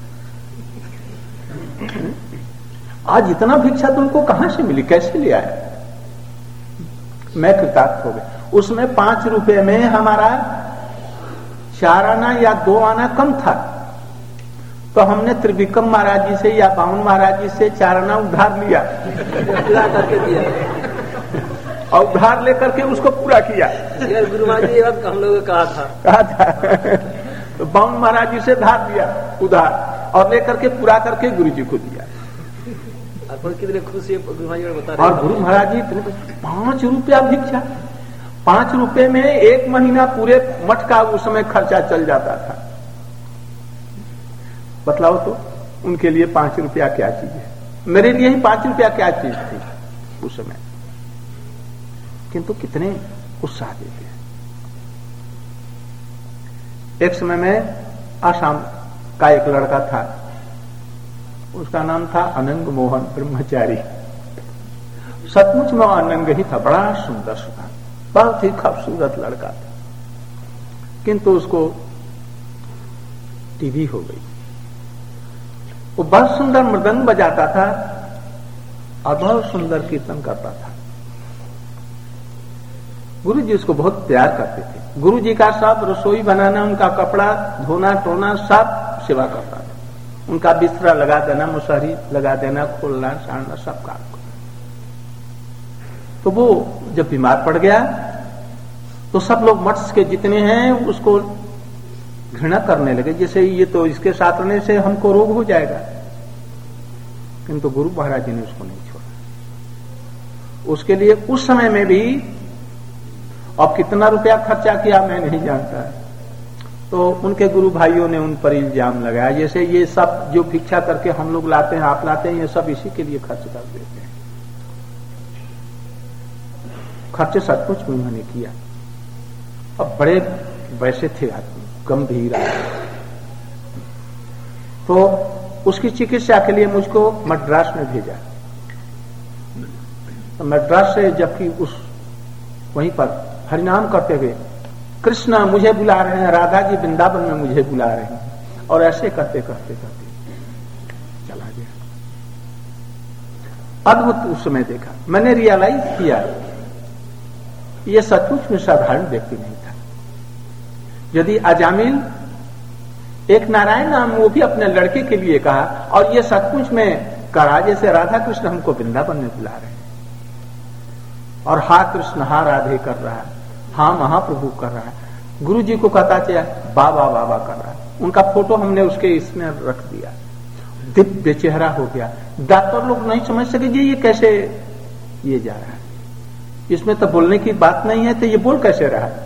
आज इतना भिक्षा तुमको कहां से मिली, कैसे लिया है? मैं कृतार्थ हो गया। उसमें 5 रुपए में हमारा 4 आना या 2 आना कम था, तो हमने त्रिविक्रम महाराज जी से या बावन महाराज जी से 4 आना उधार लिया, करके दिया और उधार लेकर के उसको पूरा किया। गुरु महाराज जी हम लोगों ने कहा था तो बावन महाराज जी से धार दिया उधार, और लेकर के पूरा करके गुरु जी को दिया। कितने खुशी गुरु महाराज जी बता रहे। और गुरु महाराज जी इतने 5 रुपया भिक्षा, 5 रुपए में 1 महीना पूरे मठ का उस समय खर्चा चल जाता था। बतलाओ तो उनके लिए 5 रुपया क्या चीज है, मेरे लिए ही 5 रुपया क्या चीज थी उस समय। किंतु कितने उत्साह देते हैं। एक समय में आसाम का एक लड़का था, उसका नाम था अनंग मोहन ब्रह्मचारी। सचमुच में अनंग ही था, बड़ा सुंदर था, बहुत ही खूबसूरत लड़का था। किंतु उसको टीबी हो गई। वो बहुत सुंदर मृदंग बजाता था और बहुत सुंदर कीर्तन करता था। गुरु जी उसको बहुत प्यार करते थे। गुरु जी का सब रसोई बनाना, उनका कपड़ा धोना टोना सब सेवा करता था। उनका बिस्तरा लगा देना, मुसहरी लगा देना, खोलना साड़ना सब काम करना। तो वो जब बीमार पड़ गया तो सब लोग मठ के जितने हैं उसको घृणा करने लगे, जैसे ये तो इसके साथ रहने से हमको रोग हो जाएगा। किंतु गुरु महाराज जी ने उसको नहीं छोड़ा। उसके लिए उस समय में भी अब कितना रुपया खर्चा किया मैं नहीं जानता, तो उनके गुरु भाइयों ने उन पर इल्जाम लगाया, जैसे ये सब जो भिक्षा करके हम लोग लाते हैं, आप लाते हैं, ये सब इसी के लिए खर्च कर देते हैं। खर्चे सचमुच में उन्होंने किया। अब बड़े वैसे थे आदमी, गंभीर आदमी। तो उसकी चिकित्सा के लिए मुझको मद्रास में भेजा। तो मद्रास से जबकि उस वहीं पर हरिनाम करते हुए, कृष्ण मुझे बुला रहे हैं, राधा जी वृंदावन में मुझे बुला रहे हैं, और ऐसे करते करते करते चला गया। अद्भुत उस समय देखा, मैंने रियलाइज किया ये सचमुच में साधारण व्यक्ति नहीं था। यदि अजामिल एक नारायण नाम वो भी अपने लड़के के लिए कहा, और ये सचमुच में कहा जैसे राधा कृष्ण हमको वृंदावन में बुला रहे हैं, और हा कृष्ण हा राधे कर रहा है, हाँ महाप्रभु कर रहा है। गुरु जी को कहता चला बाबा बाबा कर रहा है। उनका फोटो हमने उसके इसमें रख दिया, दिव्य चेहरा हो गया। डॉक्टर लोग नहीं समझ सके जी ये कैसे ये जा रहा है, इसमें तो बोलने की बात नहीं है, तो ये बोल कैसे रहा है।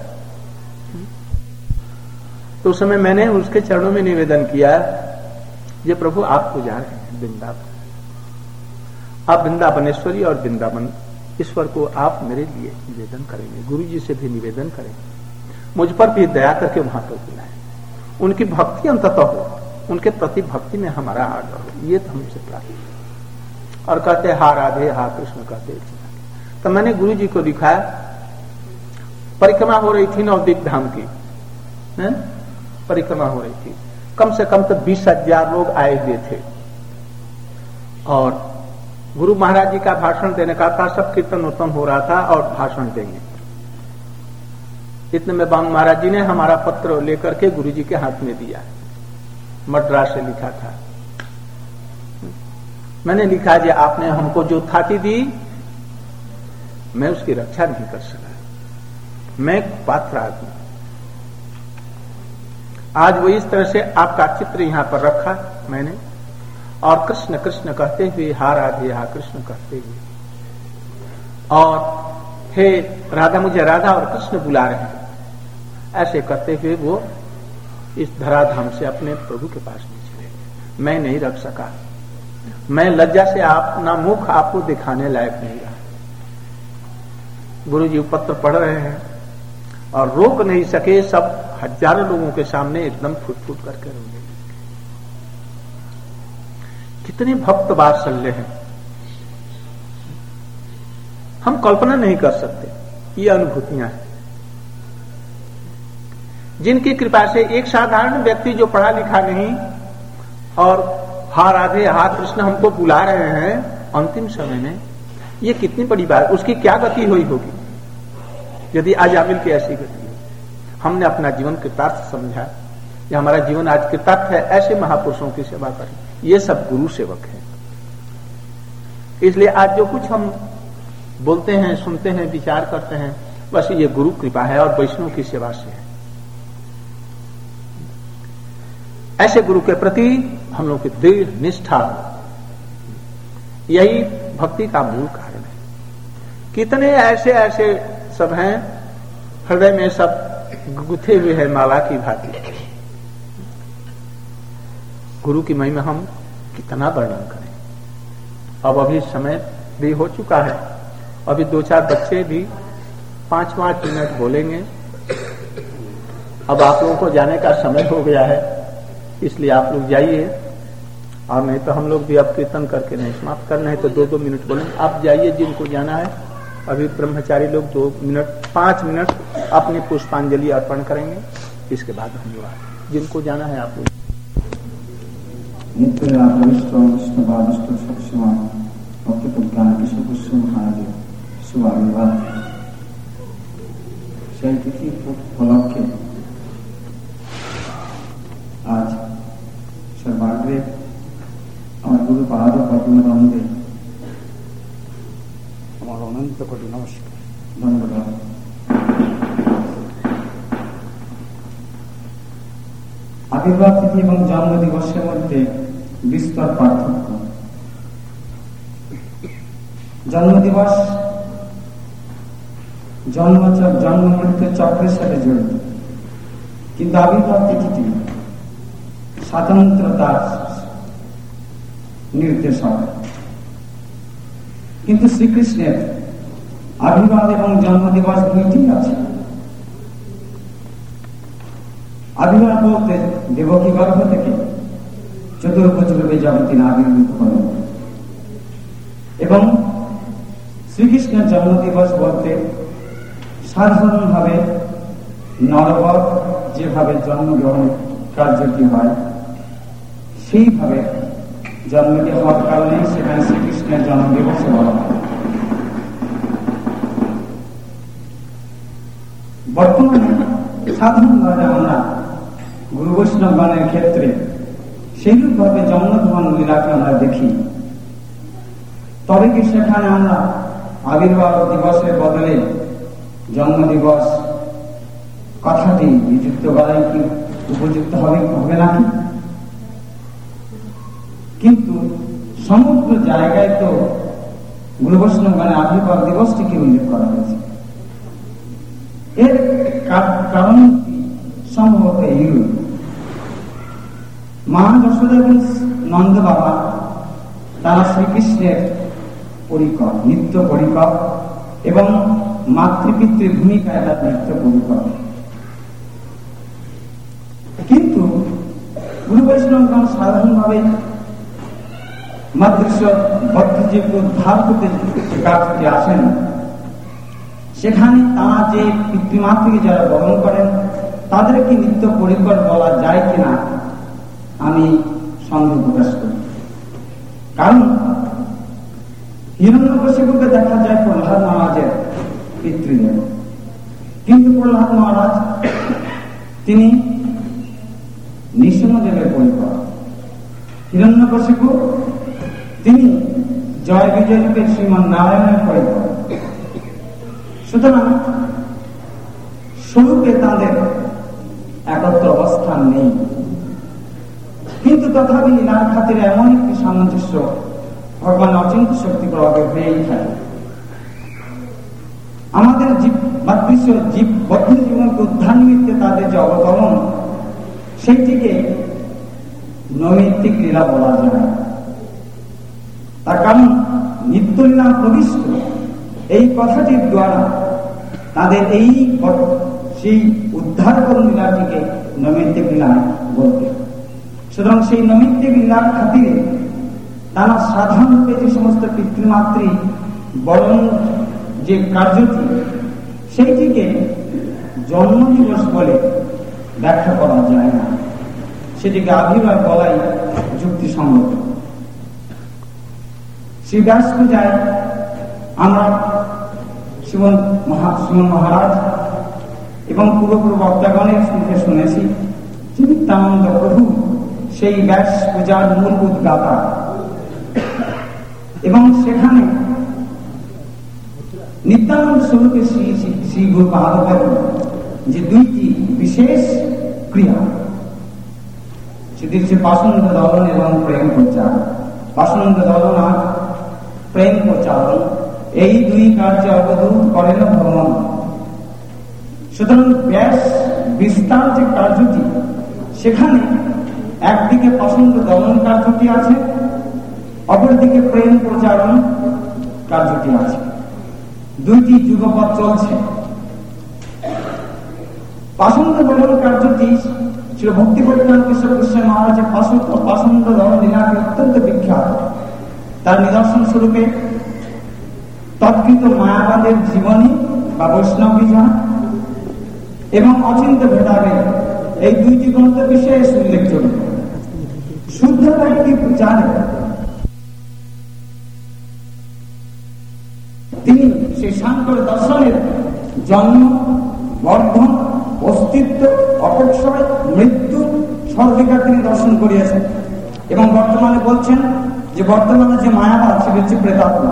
तो उस समय मैंने उसके चरणों में निवेदन किया, ये प्रभु आपको जा रहे हैं वृंदावन, आप वृंदावनेश्वरी और वृंदावन ईश्वर को आप मेरे लिए निवेदन करेंगे, गुरु जी से भी निवेदन करेंगे, मुझ पर भी दया करके वहां पर बुलाएं, उनकी भक्ति अंततः हो, उनके प्रति भक्ति में हमारा आदर हो, ये तो हमसे प्रार्थना। और कहते हा राधे हा कृष्ण कहते। तो मैंने गुरु जी को दिखाया, परिक्रमा हो रही थी नवदीप धाम की, परिक्रमा हो रही थी, कम से कम तो 20,000 लोग आए हुए थे, और गुरु महाराज जी का भाषण देने का था, सब कीर्तन उत्तम हो रहा था और भाषण देंगे। इतने में बांग महाराज जी ने हमारा पत्र लेकर के गुरु जी के हाथ में दिया, मद्रास से लिखा था। मैंने लिखा जी आपने हमको जो थाती दी मैं उसकी रक्षा नहीं कर सका, मैं पात्र आदमी। आज वो इस तरह से आपका चित्र यहां पर रखा मैंने, और कृष्ण कृष्ण कहते हुए हा राधे हा कृष्ण कहते हुए, और हे राधा मुझे राधा और कृष्ण बुला रहे हैं, ऐसे करते हुए वो इस धराधाम से अपने प्रभु के पास नहीं चले गए। मैं नहीं रख सका, मैं लज्जा से अपना मुख आपको दिखाने लायक नहीं रहा। गुरु जी पत्र पढ़ रहे हैं और रोक नहीं सके, सब हजारों लोगों के सामने एकदम फुट फुट करके रोने लगे। कितने भक्त वात्सल्य हैं, हम कल्पना नहीं कर सकते। ये अनुभूतियां हैं जिनकी कृपा से एक साधारण व्यक्ति जो पढ़ा लिखा नहीं और हा राधे हा कृष्ण हमको बुला रहे हैं अंतिम समय में, ये कितनी बड़ी बात, उसकी क्या गति हुई होगी यदि आज आमिल की ऐसी गति हो। हमने अपना जीवन कृतार्थ समझा, या हमारा जीवन आज कृतार्थ है, ऐसे महापुरुषों की सेवा करें। ये सब गुरु सेवक हैं। इसलिए आज जो कुछ हम बोलते हैं, सुनते हैं, विचार करते हैं, बस ये गुरु कृपा है और वैष्णव की सेवा से है। ऐसे गुरु के प्रति हम लोग की दृढ़ निष्ठा, यही भक्ति का मूल कारण है। कितने ऐसे ऐसे सब हैं हृदय में सब गुथे हुए हैं माला की भांति। गुरु की महिमा हम कितना वर्णन करें। अब अभी समय भी हो चुका है, अभी 2-4 बच्चे भी 5-5 मिनट बोलेंगे। अब आप लोगों को जाने का समय हो गया है, इसलिए आप लोग जाइए, और नहीं तो हम लोग भी अब कीर्तन करके नहीं समाप्त करना है तो 2-2 मिनट बोलेंगे। आप जाइए जिनको जाना है। अभी ब्रह्मचारी लोग 5 मिनट अपनी पुष्पांजलि अर्पण करेंगे, इसके बाद हम लोग जिनको जाना है आप लोग। नित्य तिथि उपलक्षे आज सर्वाग्रे আমার গুরু পাদ পদ্মবন্ধে আমার অনন্ত কোটি নমস্কার, ধন্যবাদ। আবির্ভাব তিথি এবং জন্ম দিবসের মধ্যে বিস্তর পার্থক্য। জন্মদিবস জন্ম মৃত্যু চক্রের সাথে জড়িত, কিন্তু আবির্ভাব তিথিটি স্বাতন্ত্রতার নির্দেশক। কিন্তু শ্রীকৃষ্ণের আবির্ভাব এবং জন্মদিবস দুইটি আছে। আবির্ভাব বলতে দেবকী গর্ভ থেকে চতুর্ভুজ রূপে যখন তিনি আবির্ভূত হলেন, এবং শ্রীকৃষ্ণের জন্মদিবস বলতে সাধারণভাবে নরবর যেভাবে জন্মগ্রহণ কার্যটি হয় সেইভাবে জন্মটি হওয়ার কারণে সেখানে শ্রীকৃষ্ণের জন্মদিবসে বলা হয়। বর্তমানে সাধারণভাবে আমরা গুরু বৈষ্ণবগণের ক্ষেত্রে সেইরূপভাবে জন্মগ্রহণ লীলাকে আমরা দেখি, তবে কি সেখানে আমরা আবির্ভাব দিবসের বদলে জন্মদিবস কথাটি নিযুক্ত করাই কি উপযুক্ত হবে নাকি? কিন্তু সমগ্র জায়গায় তো গুরু বৈষ্ণবগণের আবির্ভাব দিবসটিকে উল্লেখ করা হয়েছে। এর কারণ সম্ভবত এইরূপ, মা যশোদা এবং নন্দ বাবা তারা শ্রীকৃষ্ণের পরিকর, নিত্য পরিকর, এবং মাতৃপিতৃ ভূমিকায় তার নিত্য পরিকর। কিন্তু গুরু বৈষ্ণবগণ সাধারণভাবে মাতৃস্ব বদ্ধজীবকে উদ্ধার করতে যে কাজটি আসেন, সেখানে তারা যে পিতৃমাতৃকে যারা বরণ করেন তাদেরকে নিত্য পরিকর বলা যায় কিনা আমি সন্দেহ প্রকাশ করি। কারণ হিরণ্যকশিপুকে দেখা যায় প্রহ্লাদ মহারাজের পিতৃদেব, কিন্তু প্রহ্লাদ মহারাজ তিনি নৃসিংহদেবের পরিকর। হিরণ্যকশিপু তিনি জয় বিজয় রূপে শ্রীমান নারায়ণের পরিকর। সুতরাং স্বরূপে তাদের একত্র অবস্থান নেই, কিন্তু তথাপি লীলার খাতিরে এমন একটি সামঞ্জস্য ভগবান অচিন্ত শক্তি প্রভাবে হয়েই থাকে। আমাদের জীব বদ্ধ জীবনকে উদ্ধার নিমিত্তে তাদের যে অবতরণ, সেইটিকে নৈমিত্তিক লীলা বলা যায়। তার কারণ নিত্যলীলা প্রবিষ্ট এই কথাটির দ্বারা তাদের সেই উদ্ধার করণ লীলাটিকে নৈমিত্তিক লীলা বলতে। সুতরাং সেই নৈমিত্তিক লীলার খাতিরে তারা সাধারণরূপে যে সমস্ত পিতৃমাতৃ বরণ যে কার্যটি, সেইটিকে জন্মদিবস বলে ব্যাখ্যা করা যায় না, সেটিকে আবির্ভাব বলাই যুক্তিসঙ্গত। শ্রী ব্যাস পূজায় আমরা শ্রীমন মহারাজ এবং পূর্বপূর্ব বক্তাগণের মুখে শুনেছি যে নিত্যানন্দ প্রভু সেই ব্যাস পূজার মূল উদ্গাতা, এবং সেখানে নিত্যানন্দ স্বরূপে শ্রী গুরু পাদপদ্ম যে দুইটি বিশেষ ক্রিয়া, সেটি হচ্ছে পাষণ্ড দলন এবং প্রেম প্রচার। পাষণ্ড দলন আর প্রেম প্রচারণ, এই দুই কার্যে অবধূত করেন ভ্রমণ। সুতরাং ব্যাস বিস্তার যে কার্যটি, সেখানে একদিকে পাষণ্ড দলন কার্যটি আছে, অপরদিকে প্রেম প্রচারণ কার্যটি আছে। দুইটি যুগপৎ চলছে। পাষণ্ড দলন কার্যটি ছিল ভক্তি পরিত্রাণ কৃষ্ণ গোস্বামী মহারাজের পাষণ্ড দলন লীলাটি অত্যন্ত বিখ্যাত। তার নিদর্শন স্বরূপে তৎকৃত মায়াবাদের জীবনী বা বৈষ্ণব বিজয় এবং অচিন্ত ভেদাভেদ, এই দুইটি গ্রন্থ বিশেষ উল্লেখযোগ্য। শুদ্ধ ব্যক্তি জানে তিনি সেই সাংকর দর্শনের জন্ম, বর্ধন, অস্তিত্ব, অপক্ষয়, মৃত্যু সর্বিকা তিনি দর্শন করিয়েছেন, এবং বর্তমানে বলছেন যে বর্তমানে যে মায়াবাদ সেটা হচ্ছে প্রেতাত্মা।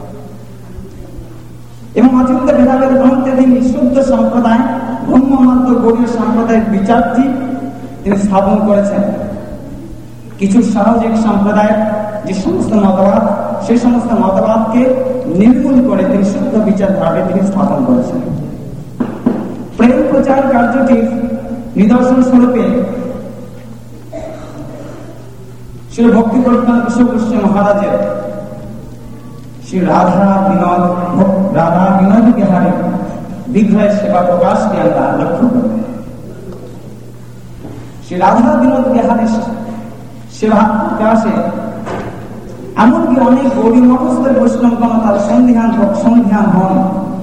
এবং অচিন্ত ভেদাভেদ গ্রন্থে তিনি শুদ্ধ সম্প্রদায়, ব্রহ্মমাত্র গৌড়ীয় সম্প্রদায়ের বিচারটি তিনি স্থাপন করেছেন। কিছু সামাজিক সম্প্রদায়ের যে সমস্ত মতবাদ, সেই সমস্ত মতবাদকে নির্মূল করে তিনি শুদ্ধ বিচারধারাকে তিনি স্থাপন করেছেন। প্রেম প্রচার কার্যটির নিদর্শন স্বরূপে শ্রী ভক্তি পরিত্রাণ কৃষ্ণ গোস্বামী মহারাজের শ্রী রাধা বিনোদ বিহারী বিগ্রহের সেবা প্রকাশকে আমরা লক্ষ্য করি। শ্রী রাধা বিনোদ বিহারী সেবা প্রকাশে এমনকি অনেক গৌরী মঠস্থ বৈষ্ণবগণ তার সন্ধিহান হন।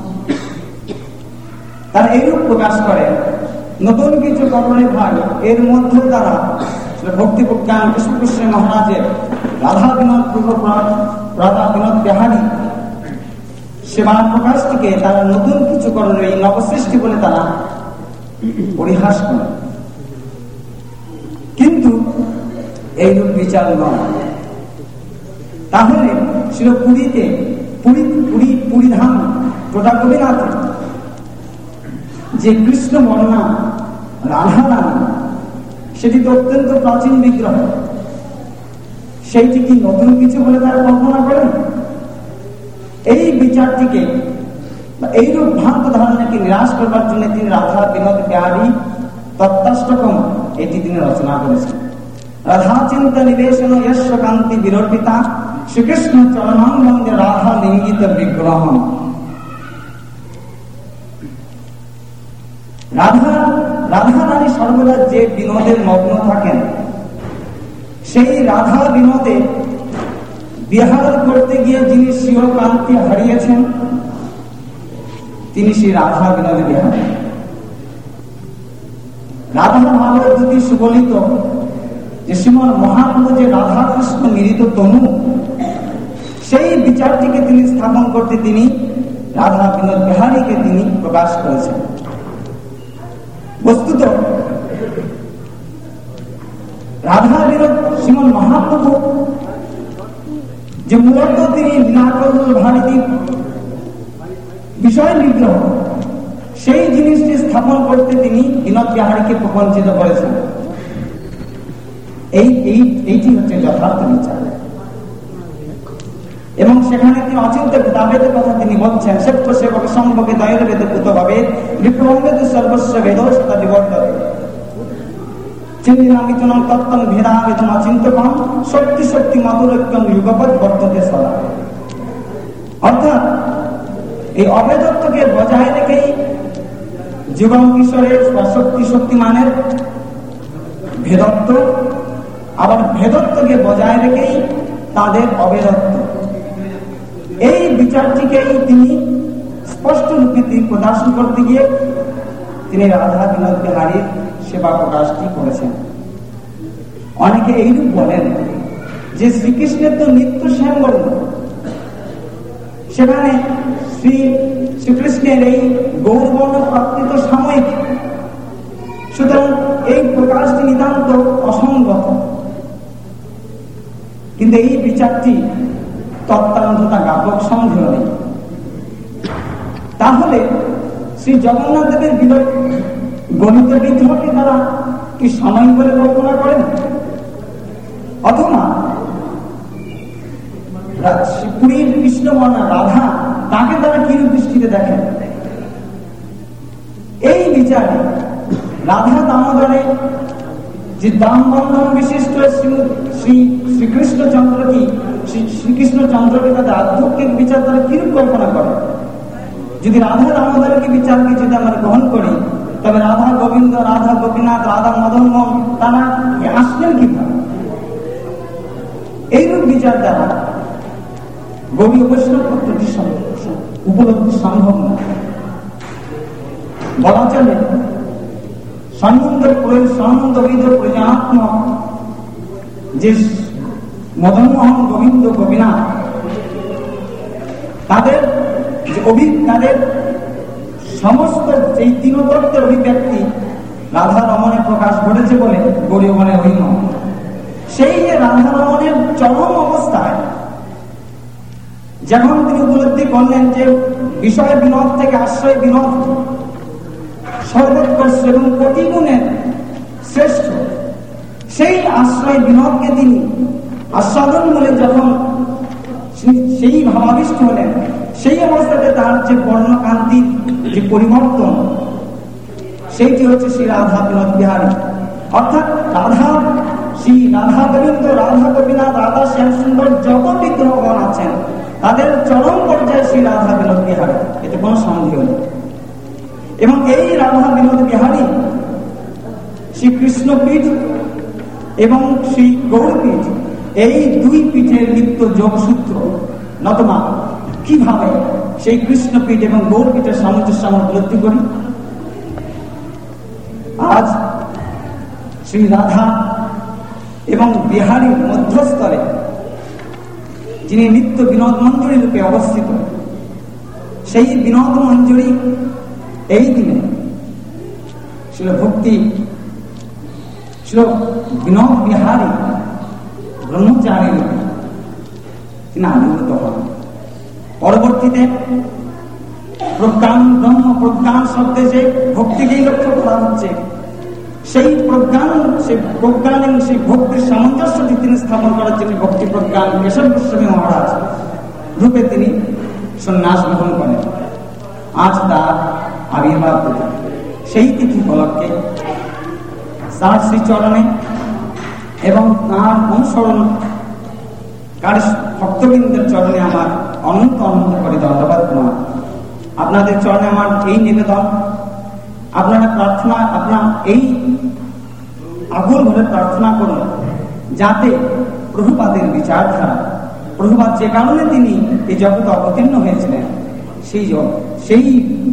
তারা এইরূপ প্রকাশ করে, নতুন কিছু করণে ভাই, এর মধ্যে তারা ভক্তি প্রজ্ঞান কৃষ্ণ গোস্বামী মহারাজের রাধা বিনোদ বিহারী সেবা প্রকাশ থেকে তারা নতুন কিছু করণের এই নবসৃষ্টি বলে তারা পরিহাস করে। কিন্তু এইরূপ বিচার নয়। তাহলে ছিল পুরী ধাম টোটা কবিনাথে যে কৃষ্ণ বর্ণা রাধা রানী, সেটি তো অত্যন্ত প্রাচীন বিগ্রহ, সেইটি কি নতুন কিছু বলে তারা কল্পনা করেন? এই বিচারটিকে এইরূপ ভ্রান্ত ধারণাকে নিরাশ করবার জন্য তিনি রাধা বিনোদ বিহারী তত্ত্বাষ্টকম এটি তিনি রচনা করেছেন। রাধা চিন্তা নিবেশন যশ কান্তি বিরর্পিতা শ্রীকৃষ্ণ চরণাঙ্গে রাধা লিঙ্গিত বিগ্রহ। রাধা রানী সর্বদা যে বিনোদের মগ্ন থাকেন, সেই রাধা বিনোদে বিহার করতে গিয়ে যিনি স্বীয় কান্তি হারিয়েছেন, তিনি সেই রাধা বিনোদে বিহার। রাধা ভাগবতী সুবলিত যে শ্রীমন মহাপ্রভু যে রাধা কৃষ্ণ মিলিত তনু, সেই বিচারটিকে তিনি স্থাপন করতে তিনি রাধা বিনোদ বিহারীকে তিনি প্রকাশ করেছেন। বস্তুত রাধা বিনোদ শ্রীমন মহাপ্রভু যে মূলত তিনি ভারতী বিষয় বিগ্রহ, সেই জিনিসটি স্থাপন করতে তিনি বিনোদ বিহারীকে প্রপঞ্চিত করেছেন। এইটি হচ্ছে যথার্থ বিচার। এবং সেখানে তিনি অচিন্ত ভেদাভেদের কথা তিনি বলছেন। সেব্য সেবক সম্ভকে দয়ের বেদ পুত ভাবে বিপ্লবেদ সর্বস্ব বেদ সদা বিবর্তন চিন্তিনামিতন তত্ত্বং ভেদাভেদম অচিন্তকম শক্তি শক্তি মাতুরক্যম যুগপৎ বর্ততে সদা। অর্থাৎ এই অভেদত্বকে বজায় রেখেই যুগম কিশোরের শক্তি শক্তিমানের ভেদত্ব, আবার ভেদত্বকে বজায় রেখেই তাদের অবেরত্ব। এই বিচারটিকেই তিনি স্পষ্ট রূপে তিনি প্রদর্শন করতে গিয়ে তিনি রাধা বিনোদ বিহারীর সেবা প্রকাশটি করেছেন। অনেকে এইরূপ বলেন যে শ্রীকৃষ্ণের তো নিত্য শ্যামবর্ণ, সেখানে শ্রীকৃষ্ণের এই গৌরবর্ণ প্রাপ্তি তো সাময়িক, সুতরাং এই প্রকাশটি নিতান্ত অসঙ্গত। কিন্তু এই বিচারটি তত্ত্বান্ততা ব্যাপক সন্দেহ নেই। তাহলে শ্রী জগন্নাথ দেবের গণিত বিদ্রোহকে তারা কি সাময়িক বলে কল্পনা করেন, অথবা পুরীর কৃষ্ণবর্ণা রাধা তাকে তারা কিরূপ দৃষ্টিতে দেখেন? এই বিচারে রাধা দামোদরে যে দাম বন্ধন বিশিষ্ট শ্রীকৃষ্ণচন্দ্রকে তাদের আধ্যাত্মিক বিচার তারা কিরূপ কল্পনা করে? যদি রাধা দামোদরকে বিচারকে যদি আমরা গ্রহণ করি, তবে রাধা গোবিন্দ, রাধা গোপীনাথ, রাধা মদন মোহন তারা আসলেন কিভাবে? এইরূপ বিচার দ্বারা গৌরী বৈষ্ণব তত্ত্বটি উপলব্ধি সম্ভব না। বলা চলে সম্বন্ধ প্রয়োজনাত্মক যে মদনমোহন, গোবিন্দ, গোপীনাথ, তাদের সমস্ত এই তিন তত্ত্বের অভিব্যক্তি রাধা রমণে প্রকাশ ঘটেছে বলে গৌরীবনের অভিমত। সেই যে রাধা রমণের চরম অবস্থায় যখন তিনি উপলব্ধি করলেন যে বিষয় বিনোদ থেকে আশ্রয় বিনোদ সর্বোৎকর্ষ এবং কোটি গুণের শ্রেষ্ঠ, সেই আশ্রয় বিনোদকে তিনি আস্বাদন বলে যখন সেই ভাবাবিষ্ট হলেন, সেই অবস্থাতে তার যে বর্ণকান্তির যে পরিবর্তন, সেইটি হচ্ছে শ্রী রাধা বিনোদ বিহারী। অর্থাৎ শ্রী রাধা গোবিন্দ, রাধা গোপীনাথ, রাধা শ্যাম সুন্দর যত বিগ্রহগণ আছেন তাদের চরম পর্যায়ে শ্রী রাধা বিনোদ বিহারী, এতে কোনো সন্দেহ নেই। এবং এই রাধা বিনোদ বিহারী শ্রী কৃষ্ণপীঠ এবং শ্রী গৌরপীঠ, এই দুই পীঠের নিত্য যোগসূত্র। নতমা কিভাবে সেই কৃষ্ণপীঠ এবং গৌরপীঠের সামঞ্জস্য আমরা উপলব্ধি করি? আজ শ্রী রাধা এবং বিহারীর মধ্যস্থলে যিনি নিত্য বিনোদ মঞ্জুরি রূপে অবস্থিত, সেই বিনোদ মঞ্জুরি এই দিনে ছিল বিনোদ বিহারী ব্রহ্মচারী রূপে তিনি আবির্ভূত হন। পরবর্তীতে ব্রহ্ম প্রজ্ঞান শব্দে যে ভক্তিকেই লক্ষ্য করা হচ্ছে, সেই প্রজ্ঞান এবং সেই ভক্তির সামঞ্জস্যটি তিনি স্থাপন করার জন্য ভক্তি প্রজ্ঞান কেশব গোস্বামী মহারাজ রূপে তিনি সন্ন্যাস গ্রহণ করেন। আজ তার আবির্ভাব তিথি। সেই তিথি উপলক্ষে তার শ্রীচরণে এবং তাঁর অনুসরণকারী ভক্তবৃন্দের চরণে আমার অনন্ত অনন্ত করে ধন্যবাদ প্রণাম। আপনাদের চরণে আমার এই নিবেদন, আপনারা এই আগুন ভরে প্রার্থনা করুন যাতে প্রভুপাদের বিচারধারা, প্রভুপাদ যে কারণে তিনি এই জগতে অবতীর্ণ হয়েছিলেন, সেই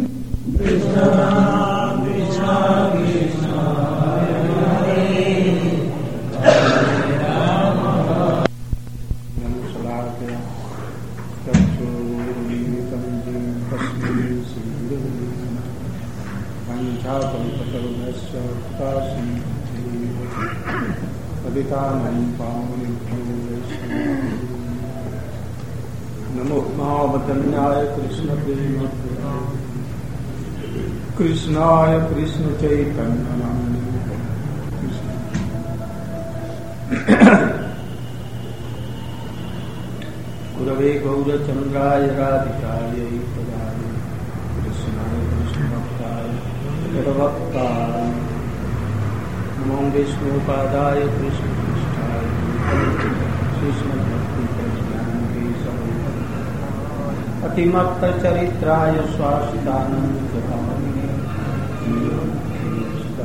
नमो महावतन्याय कृष्णाय कृष्ण चैतन्य गुरवे गौरचंद्राय राधिकाय कृष्णाय कृष्णभक्ताय जगद्भक्ताय नमो विष्णुपादाय कृष्ण कृष्णाय कृष्ण भक्ति अतिमत्त चरित्राय स्वासितानंद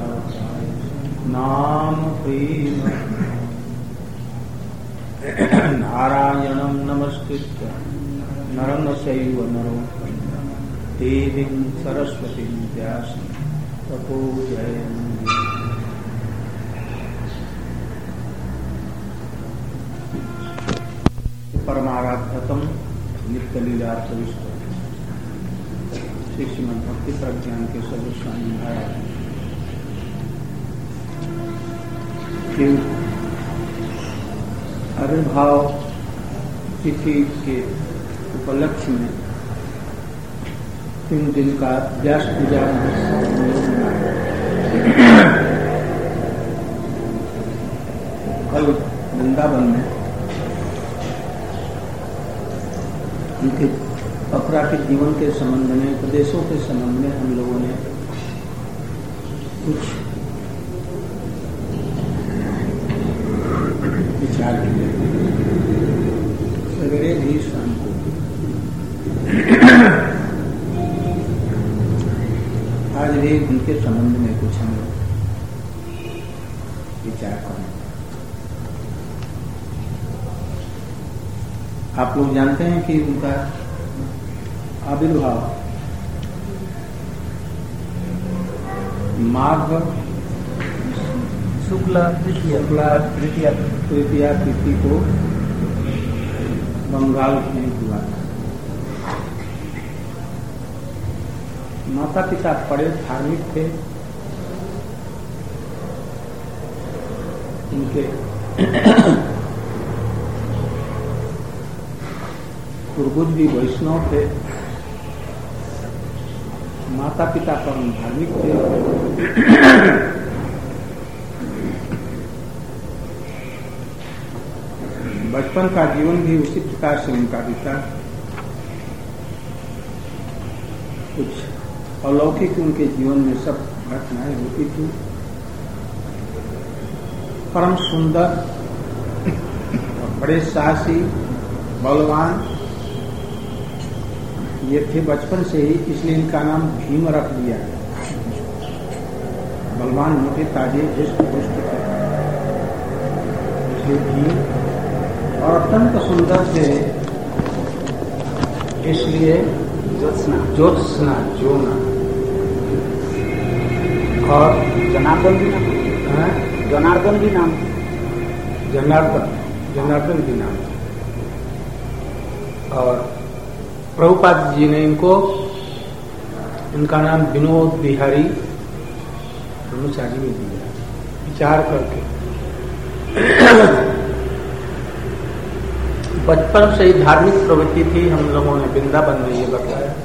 नाम प्रेम नारायणं नमस्कृत्य नरं चैव नरोत्तमं देवीं सरस्वतीं व्यासं ततो जयन्ति। परमाराध्यतम नित्यलीला प्रविष्ट श्री श्रीमद् भक्ति प्रज्ञान के सभी स्वामी महाराज आविर्भाव तिथि के उपलक्ष्य में 3 दिन का व्यास पूजा कल वृंदावन में उनके अपराधिक जीवन के संबंध में, उपदेशों के संबंध में हम लोगों ने कुछ विचार किए। सवेरे भी शाम को आज भी उनके संबंध में कुछ हम विचार करें। आप लोग जानते हैं कि उनका आविर्भाव माघ शुक्ला तृतीया तिथि को बंगाल में हुआ था। माता पिता बड़े धार्मिक थे। उनके पूर्वज भी वैष्णव थे। माता पिता परम धार्मिक थे। बचपन का जीवन भी उसी प्रकार से उनका बीता। कुछ अलौकिक उनके जीवन में सब घटनाएं होती थी। परम सुंदर और बड़े साहसी बलवान ये थे बचपन से ही, इसलिए इनका नाम भीम रख दिया। बलवान मोटे ताजे हृष्ट पुष्ट थे, इसलिए भीम। और अत्यंत सुंदर थे, इसलिए ज्योत्सना जोना। और जनार्दन भी नाम, जनार्दन भी नाम, जनार्दन भी नाम। और प्रभुपाद जी ने इनका नाम विनोद बिहारी ब्रह्मचारी में दिया, विचार करके। बचपन से ही धार्मिक प्रवृत्ति थी। हम लोगों ने वृंदावन में ये बताया।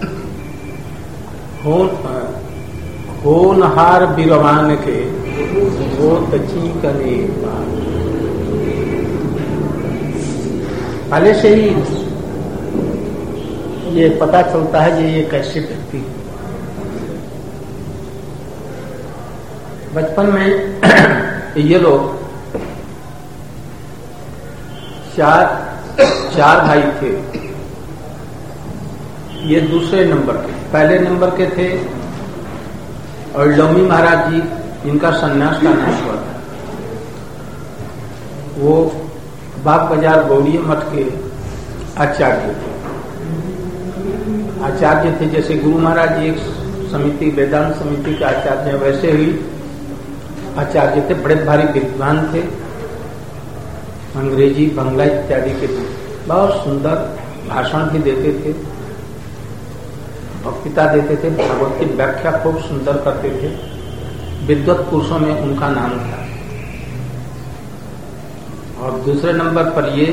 होनहार बिरवान के वो तची कने पहले से ही ये पता चलता है कि ये कैसे व्यक्ति है। बचपन में ये लोग चार भाई थे। ये दूसरे नंबर के, पहले नंबर के थे और लौमी महाराज जी, इनका सन्यास का नाश हुआ था। वो बाग बाजार गौड़िया मठ के आचार्य थे। आचार्य थे जैसे गुरु महाराज जी एक समिति, वेदांत समिति के आचार्य, वैसे ही आचार्य थे। बड़े भारी विद्वान थे, अंग्रेजी बंगला इत्यादि के थे। बहुत सुंदर भाषण भी देते थे, वक्तृता देते थे, भगवत की व्याख्या खूब सुंदर करते थे। विद्वत पुरुषों में उनका नाम था। और दूसरे नंबर पर ये,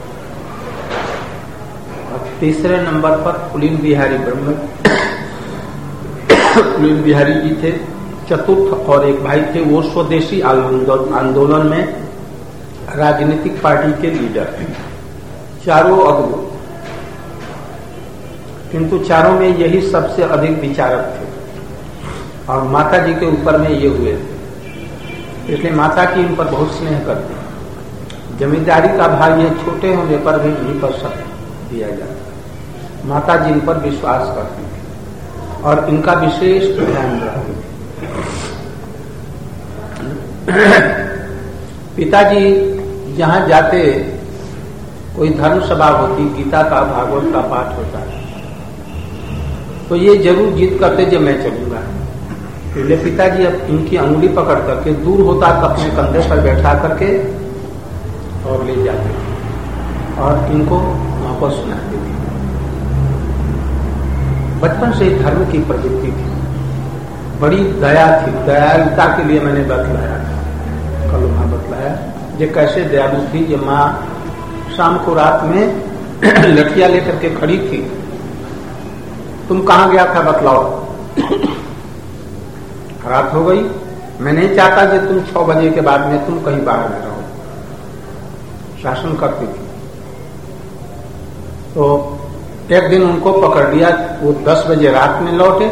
और तीसरे नंबर पर पुलिन बिहारी पुलिन बिहारी जी थे। चतुर्थ और एक भाई थे, वो स्वदेशी आंदोलन में राजनीतिक पार्टी के लीडर थे। चारों अद्भुत, किंतु चारों में यही सबसे अधिक विचारक थे। और माता जी के ऊपर में ये हुए थे, इसलिए माता की इन पर बहुत स्नेह करते। जमींदारी का भार ये छोटे होने पर भी इन्हीं पर सब दिया जाता। माता जी इन पर विश्वास करती थी और इनका विशेष ध्यान रखते थे। पिताजी जहां जाते कोई धर्म सभा होती, गीता का भागवत का पाठ होता है, तो ये जरूर जिद करते जब मैं चलूंगा। इसलिए पिताजी अब इनकी अंगुली पकड़ करके दूर होता तो अपने कंधे पर बैठा करके और ले जाते और इनको वापस सुनाते थे। बचपन से धर्म की प्रवृत्ति थी, बड़ी दया थी। दयालुता के लिए मैंने बतलाया, कल वहां बतलाया ये कैसे दयालु थी। ये माँ शाम को रात में लठिया लेकर के खड़ी थी, तुम कहां गया था बतलाओ। रात हो गई, मैं नहीं चाहता कि तुम 6 बजे के बाद में तुम कहीं बाहर में रहो, शासन करती थी। तो एक दिन उनको पकड़ लिया, वो 10 बजे रात में लौटे।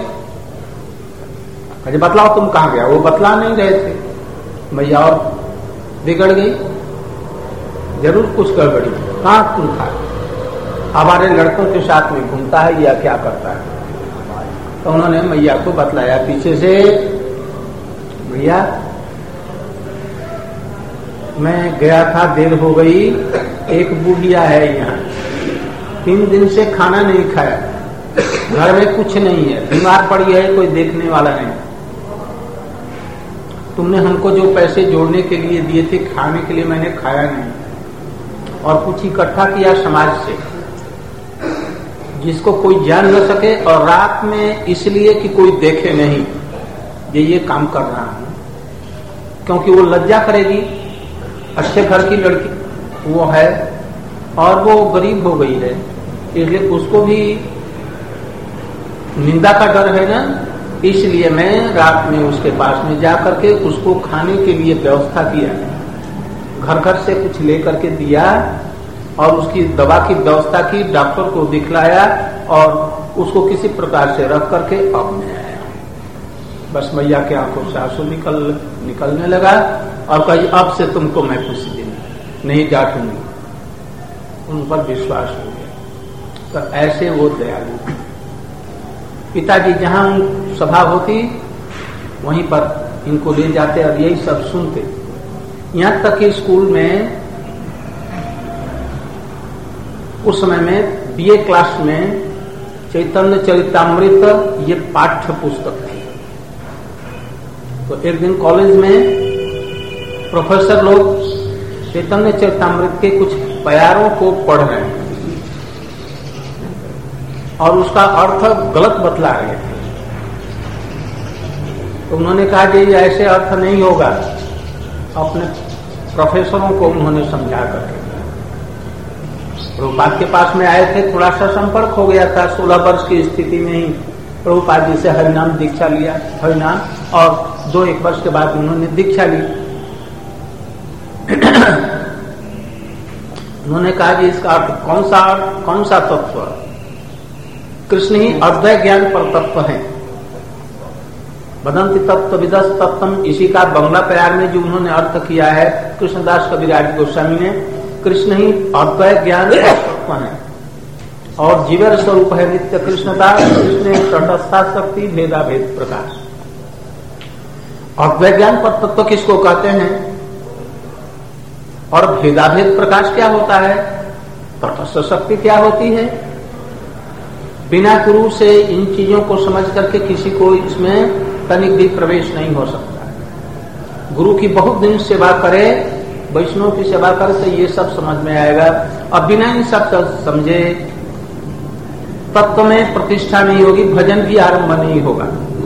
अरे बतलाओ तुम कहां गया, वो बतला नहीं रहे थे। भैया और बिगड़ गई, जरूर कुछ गड़बड़ी। कहां तुम था, हमारे लड़कों के साथ में घूमता है या क्या करता है। तो उन्होंने मैया को बतलाया पीछे से, भैया मैं गया था, देर हो गई, एक बुढ़िया है यहाँ, 3 दिन से खाना नहीं खाया, घर में कुछ नहीं है, बीमार पड़ी है, कोई देखने वाला नहीं। तुमने हमको जो पैसे जोड़ने के लिए दिए थे खाने के लिए, मैंने खाया नहीं, और कुछ इकट्ठा किया समाज से जिसको कोई जान न सके, और रात में इसलिए कि कोई देखे नहीं ये काम कर रहा हूं, क्योंकि वो लज्जा करेगी। अच्छे घर की लड़की वो है और वो गरीब हो गई है, इसलिए उसको भी निंदा का डर है ना, इसलिए मैं रात में उसके पास में जा करके उसको खाने के लिए व्यवस्था किया, घर घर से कुछ लेकर के दिया और उसकी दवा की व्यवस्था की, डॉक्टर को दिखलाया और उसको किसी प्रकार से रख करके अब मैं आया। बस मैया के आंखों से आंसू निकलने लगा और कही अब से तुमको मैं कुछ दिन नहीं डांटूंगी। उन पर विश्वास हो गया। तो ऐसे वो दयालु। पिताजी जहां सभा होती वहीं पर इनको ले जाते और यही सब सुनते। यहां तक कि स्कूल में उस समय में बीए क्लास में चैतन्य चरितामृत ये पाठ्य पुस्तक थी। तो एक दिन कॉलेज में प्रोफेसर लोग चैतन्य चरितामृत के कुछ प्यारों को पढ़ रहे हैं और उसका अर्थ गलत बतला रहे थे। तो उन्होंने कहा कि ये ऐसे अर्थ नहीं होगा। अपने प्रोफेसरों को उन्होंने समझा करके प्रभुपाद के पास में आए थे, थोड़ा सा संपर्क हो गया था। 16 वर्ष की स्थिति में ही प्रभुपाद जी से हरिनाम दीक्षा लिया, हरिनाम, और 2-1 वर्ष के बाद उन्होंने दीक्षा ली। उन्होंने कहा कि इसका अर्थ कौन सा तत्व, कृष्ण ही अद्वय ज्ञान पर तत्व है। बदंती तत्व विदस तत्वम, इसी का बंगला प्यार में जो उन्होंने अर्थ किया है कृष्णदास कविराज गोस्वामी ने, कृष्ण ही अद्वय ज्ञान पर तत्व है और जीवर स्वरूप है नित्य कृष्णता। कृष्ण तटस्था शक्ति भेदा भेद प्रकाश। अद्वय ज्ञान पर तत्व किसको कहते हैं और भेदाभेद प्रकाश क्या होता है, तटस्थ शक्ति क्या होती है। बिना गुरु से इन चीजों को समझ करके किसी को इसमें तनिक भी प्रवेश नहीं हो सकता। गुरु की बहुत दिन सेवा करे, वैष्णव की सेवा करे तो ये सब समझ में आएगा। अब बिना इन सब समझे तत्व में प्रतिष्ठा नहीं होगी, भजन भी आरंभ नहीं होगा।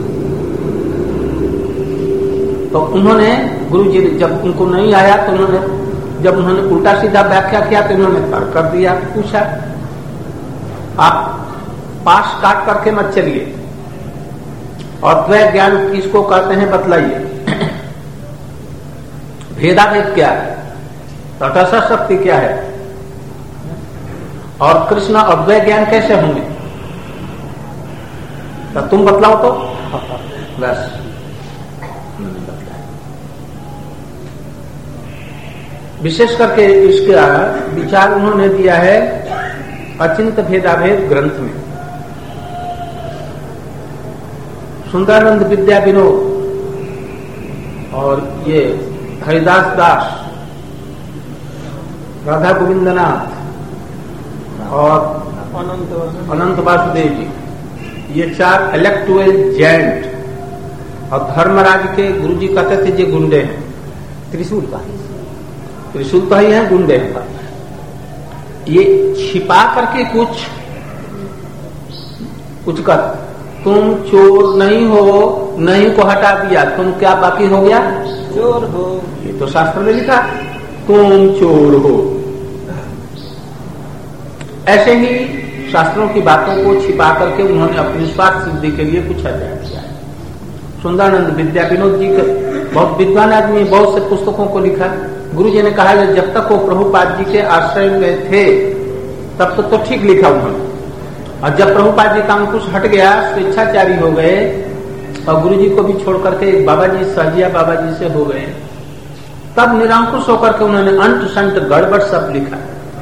तो उन्होंने गुरु जी जब उनको नहीं आया तो जब उन्होंने उल्टा सीधा व्याख्या किया तो इन्होंने तर्क कर दिया। पूछा आप पास काट करके मत चलिए, अद्वैत ज्ञान किसको कहते हैं बतलाइए, भेदाभेद क्या है, तटस्थ शक्ति क्या है, और कृष्ण अद्वैत ज्ञान कैसे होंगे, तो तुम बतलाओ। तो बस विशेष करके इसका विचार उन्होंने दिया है अचिंत भेदाभेद ग्रंथ में। सुंदरानंद विद्या विनोद और ये हरिदास दास, राधा गोविंदनाथ, और अनंत वासुदेव जी, ये 4 इलेक्टुअल जेंट। और धर्मराज के गुरुजी कहते थे ये गुंडे हैं, त्रिशूल तो ही है, गुंडे हैं। ये छिपा करके कुछ कर, तुम चोर नहीं हो, नहीं को हटा दिया, तुम क्या बाकी हो गया? चोर हो। ये तो शास्त्र में लिखा, तुम चोर हो। ऐसे ही शास्त्रों की बातों को छिपा करके उन्होंने अपनी स्वार्थ सिद्धि के लिए कुछ अध्ययन किया है। सुंदरानंद विद्या विनोद जी के बहुत विद्वान आदमी, बहुत से पुस्तकों को लिखा। गुरु जी ने कहा जब तक वो प्रभुपाद जी के आश्रय में थे तब तो ठीक लिखा उन्होंने, और जब प्रभुपाद जी का अंकुश हट गया, स्वेच्छाचारी हो गए और गुरु जी को भी छोड़ करके बाबा जी, सहजिया बाबा जी से हो गए, तब निरंकुश होकर के उन्होंने अंट संट गड़बड़ सब लिखा।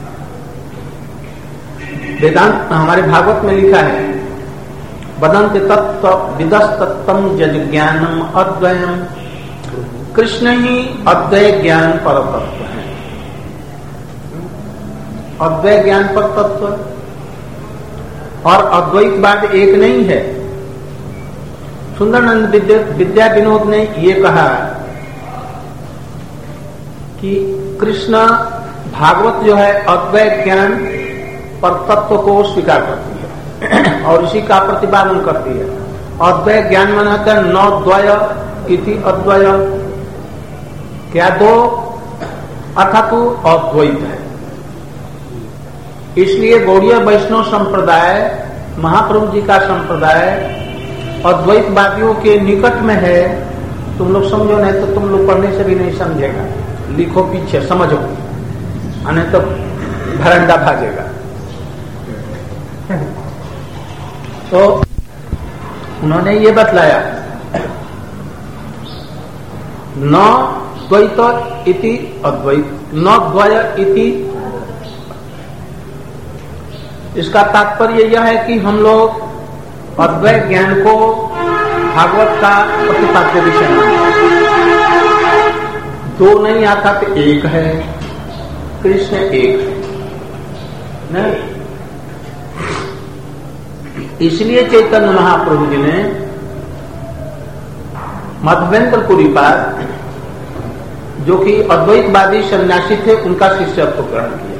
वेदांत हमारे भागवत में लिखा है, वदंत तत्व विदस तत्वम जज ज्ञानम अद्वयम, कृष्ण ही अद्वय ज्ञान पर तत्व है। अद्वय ज्ञान पर तत्व और अद्वैतवाद एक नहीं है। सुंदरानंद विद्या विनोद ने ये कहा कि कृष्ण भागवत जो है अद्वय ज्ञान पर तत्व को स्वीकार करती है और इसी का प्रतिपादन करती है। अद्वय ज्ञान माना न द्वय इति अद्वय, क्या दो अर्थात अद्वैत है। इसलिए गौड़ीय वैष्णव संप्रदाय, महाप्रभु जी का संप्रदाय अद्वैतवादियों के निकट में है। तुम लोग समझो, नहीं तो तुम लोग पढ़ने से भी नहीं समझेगा। लिखो पीछे, समझो, नहीं तो भरंडा भागेगा। तो उन्होंने ये बतलाया, न द्वैत इति अद्वैत, न द्वय इति। इसका तात्पर्य यह है कि हम लोग अद्वैत ज्ञान को भागवत का प्रतिपाद्य विषय मानते हैं। दो नहीं आता तो एक है, कृष्ण एक है नहीं। इसलिए चैतन्य महाप्रभु जी ने मध्वेंद्रपुरी पर, जो कि अद्वैतवादी सन्यासी थे, उनका शिष्यत्व ग्रहण किया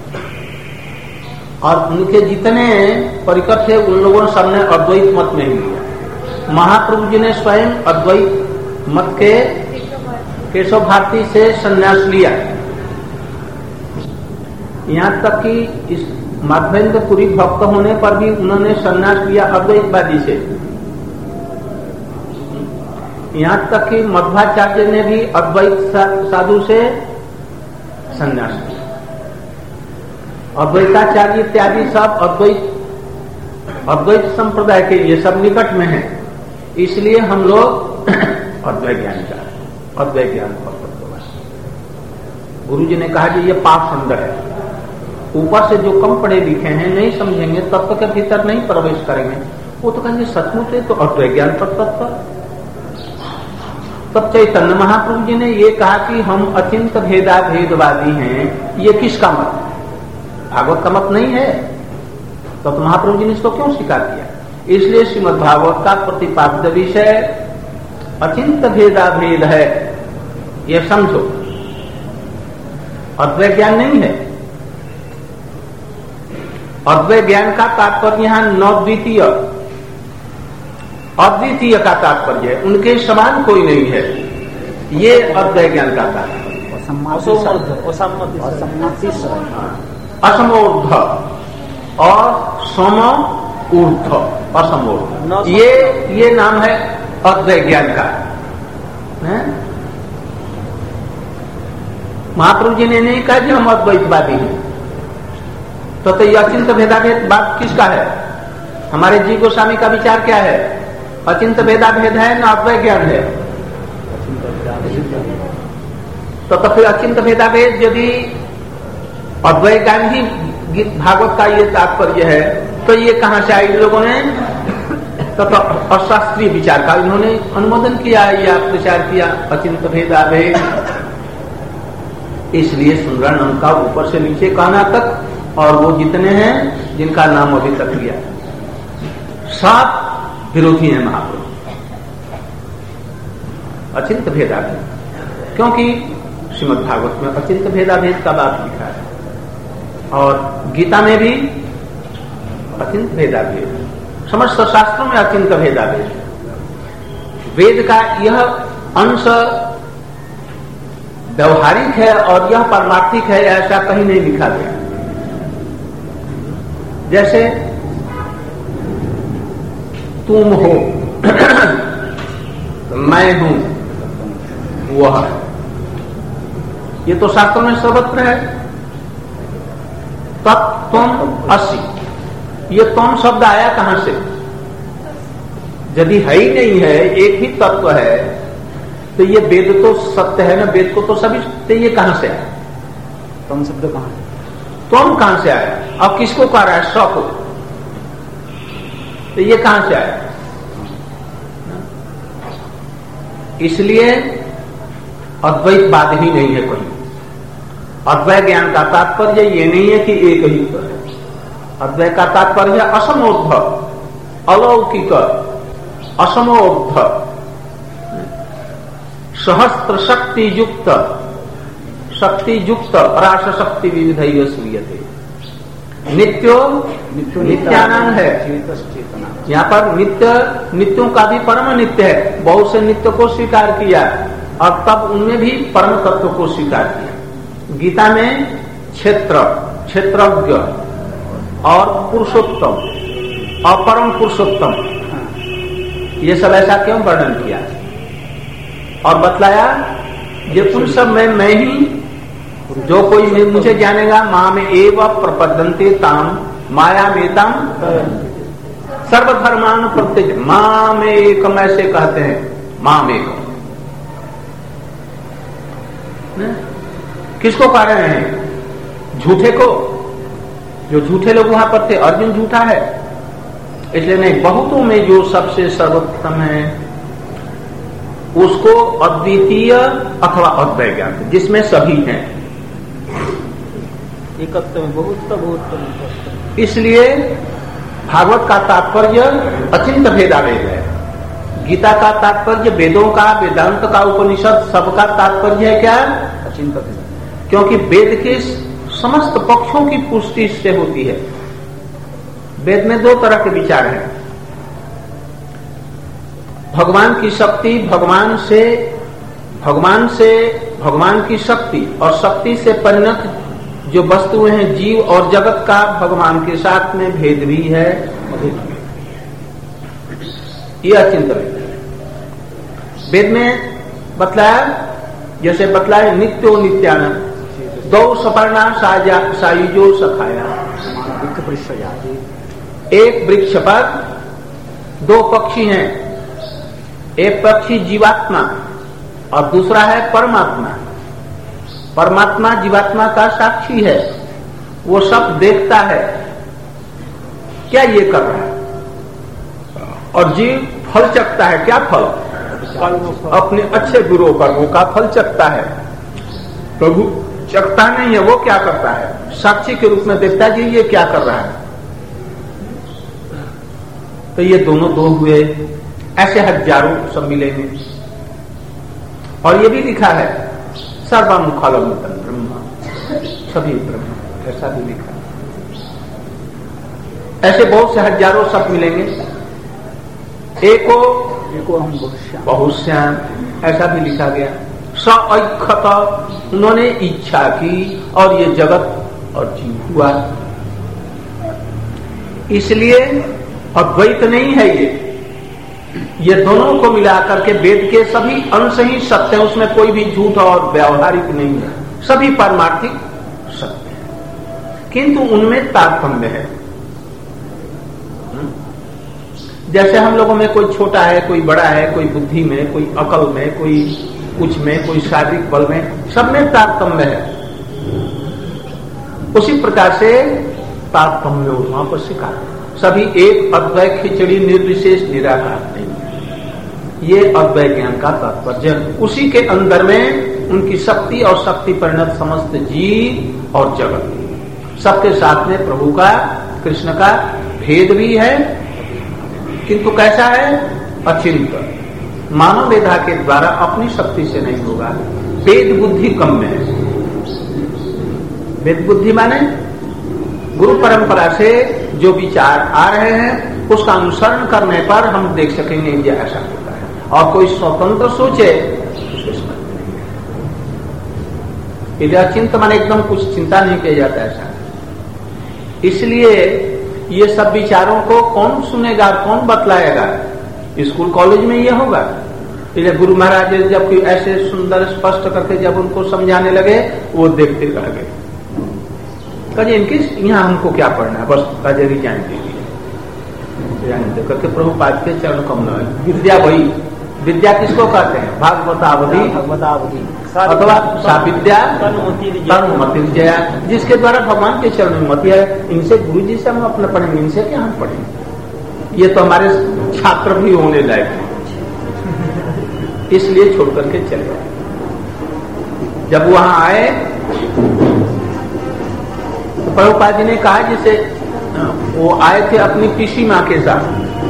और उनके जितने परिकर थे उन लोगों ने सबने अद्वैत मत में ही लिया। महाप्रभु जी ने स्वयं अद्वैत मत के केशव भारती से सन्यास लिया। यहाँ तक कि इस माधवेंद्रपुरी भक्त होने पर भी उन्होंने सन्यास लिया अद्वैतवादी से। यहाँ तक कि मध्वाचार्य ने भी अद्वैत साधु से सन्यास लिया। अद्वैताचार्य इत्यादि सब अद्वैत संप्रदाय के ये सब निकट में है। इसलिए हम लोग अद्वैत ज्ञान का, अद्वैत ज्ञान पर गुरु जी ने कहा कि ये पाप अंदर है। ऊपर से जो कम पढ़े लिखे हैं, नहीं समझेंगे, तत्व के भीतर नहीं प्रवेश करेंगे, वो तो कहेंगे सचमुच है तो अद्वैत ज्ञान पर तत्व। तब चैतन्य महाप्रभु जी ने ये कहा कि हम अचिंत भेदवादी हैं। ये किसका मत? भागवत का मत नहीं है। तो महाप्रभु जी ने इसको क्यों स्वीकार किया? इसलिए श्रीमद् भागवत का प्रतिपाद्य विषय अचिंत भेद है, ये समझो। अद्वैत ज्ञान नहीं है। अद्वैत ज्ञान का तात्पर्य यहाँ नौद्वितीय, अद्वितीय का तात्पर्य है, उनके समान कोई नहीं है। ये अद्वैत ज्ञान का तात्पर्य। असमोर्ध और सम ऊर्ध, असमोर्ध, ये नाम है अद्वैत ज्ञान का। महाप्रभु जी ने नहीं कहा कि हम अद्वैतवादी हैं। तो ये अचिंत भेदाभेद बात किसका है? हमारे जी गोस्वामी का विचार क्या है? अचिंत भेदाभेद है ना अद्वैत ज्ञान है? तो फिर अचिंत भेदाभेद यदि अद्वैत ज्ञान ही भागवत का ये तात्पर्य है, तो ये कहां से आए? इन लोगों ने तो अशास्त्रीय विचार का इन्होंने अनुमोदन किया या प्रचार किया, अचिंत भेदाभेद। इसलिए सुंदरानंद का ऊपर से नीचे कहना तक और वो जितने हैं जिनका नाम अभी तक लिया, 7 विरोधी हैं महापुरुष, अचिंत भेदाभेद। क्योंकि श्रीमद् भागवत में अचिंत भेदाभेद का बात लिखा है और गीता में भी अचिंत भेदाभेद, समस्त शास्त्रों में अचिंत भेदाभेद। वेद का यह अंश व्यवहारिक है और यह पारमार्थिक है, ऐसा कहीं नहीं लिखा गया। जैसे तुम हो, मैं हूं, वह है, ये तो शास्त्रों में सर्वत्र है। तत् त्वम असि, ये त्वम शब्द आया कहां से? यदि है ही नहीं है, एक ही तत्व है, तो ये वेद तो सत्य है ना, वेद को तो सभी, तो ये कहां से आया? त्वम शब्द कहां है? त्वम कहां से आया? अब किसको कह रहा है? स को, तो ये कहां से आया? इसलिए अद्वैतवाद ही नहीं है कोई। अद्वैत ज्ञान का तात्पर्य ये नहीं है कि एक ही है। अद्वैत का तात्पर्य असमोद्ध, अलौकिक, असमोद्ध, सहस्त्र शक्ति युक्त, रास शक्ति विविधैव श्रूयते। नित्यो नित्यानंद है। यहाँ पर नित्यों का भी परम नित्य है। बहुत से नित्य को स्वीकार किया और तब उनमें भी परम तत्व को स्वीकार किया। गीता में क्षेत्रज्ञ और पुरुषोत्तम और परम पुरुषोत्तम, ये सब ऐसा क्यों वर्णन किया और बतलाया? ये उन सब में मैं ही, जो कोई मुझे जानेगा, मां में एव प्रपद्यन्ते ताम माया मेताम सर्वधर्मान प्रत्यज। मां में एकम ऐसे कहते हैं, मां में एकम। किसको कह रहे हैं? झूठे को। जो झूठे लोग वहां पर थे, अर्जुन झूठा है इसलिए नहीं, बहुतों में जो सबसे सर्वोत्तम है उसको अद्वितीय अथवा अद्वैत ज्ञान, जिसमें सभी हैं, एकत्व में बहुत। इसलिए भागवत का तात्पर्य अचिंत भेदाभेद है। गीता का तात्पर्य, वेदों का, वेदांत का, उपनिषद, सबका तात्पर्य है क्या? अचिंत भेद। क्योंकि वेद के समस्त पक्षों की पुष्टि इससे होती है। वेद में 2 तरह के विचार हैं। भगवान की शक्ति, भगवान की शक्ति और शक्ति से परिणत जो वस्तुएं हैं, जीव और जगत का भगवान के साथ में भेद भी है। ये अचिंत भेद है। वेद में बतलाया, जैसे बतलाया नित्यो नित्यानंद, 2 सपर्णा सायुजो सखाया। एक वृक्ष पर 2 पक्षी हैं, एक पक्षी जीवात्मा और दूसरा है परमात्मा। परमात्मा जीवात्मा का साक्षी है, वो सब देखता है क्या ये कर रहा है, और जीव फल चखता है। क्या फल? अपने अच्छे बुरे कर्मों का फल चखता है। प्रभु चखता नहीं है, वो क्या करता है? साक्षी के रूप में देखता है कि ये क्या कर रहा है। तो ये दोनों 2 हुए, ऐसे हजारों सब मिलेंगे। और ये भी लिखा है सर्वम खलम ब्रह्म, सभी ब्रह्म, ऐसा भी लिखा है। ऐसे बहुत से हजारों सब मिलेंगे। एको हम बहुश्याम, ऐसा भी लिखा गया। सअख्यत, उन्होंने इच्छा की और ये जगत और जीव हुआ। इसलिए अद्वैत नहीं है ये दोनों को मिलाकर के वेद के सभी अंश ही सत्य है, उसमें कोई भी झूठ और व्यावहारिक नहीं है, सभी पारमार्थिक सत्य है, किंतु उनमें तारतम्य है। जैसे हम लोगों में कोई छोटा है, कोई बड़ा है, कोई बुद्धि में, कोई अकल में, कोई कुछ में, कोई शारीरिक बल में, सब में तारतम्य है। उसी प्रकार से तारतम्य वहां पर सिखा, सभी एक अद्वैत खिचड़ी निर्विशेष निराकार नहीं, ये अद्वैत ज्ञान का तात्पर्य। उसी के अंदर में उनकी शक्ति और शक्ति परिणत समस्त जीव और जगत, सबके साथ में प्रभु का, कृष्ण का भेद भी है, किंतु कैसा है? अचिंत, मानव मेधा के द्वारा अपनी शक्ति से नहीं होगा। वेद बुद्धि कम में है। वेद बुद्धि माने गुरु परंपरा से जो विचार आ रहे हैं उसका अनुसरण करने पर हम देख सकेंगे ये ऐसा होता है, और कोई स्वतंत्र सोचे उसको समझ नहीं। अचिंत माने एकदम कुछ चिंता नहीं किया जाता ऐसा। इसलिए ये सब विचारों को कौन सुनेगा, कौन बतलाएगा? स्कूल कॉलेज में ये होगा। इसलिए गुरु महाराज जब कोई ऐसे सुंदर स्पष्ट करके जब उनको समझाने लगे, वो देखते रह गए। कहे इनके यहाँ हमको क्या पढ़ना है, बस कजरी जान दीजिए करके प्रभुपाद के चरण कमल है। विद्या वही, विद्या किसको कहते हैं? भागवतावधि अथवा साविद्या कर्ममति विजया, जिसके द्वारा भगवान के चरण में मति है। इनसे गुरु जी से हम अपना पढ़ेंगे, इनसे क्या हम पढ़ेंगे? ये तो हमारे छात्र भी होने लायक हैं, इसलिए छोड़ करके चले गए। जब वहां आए तो प्रभुपाद जी ने कहा, जैसे वो आए थे अपनी पिसी माँ के साथ,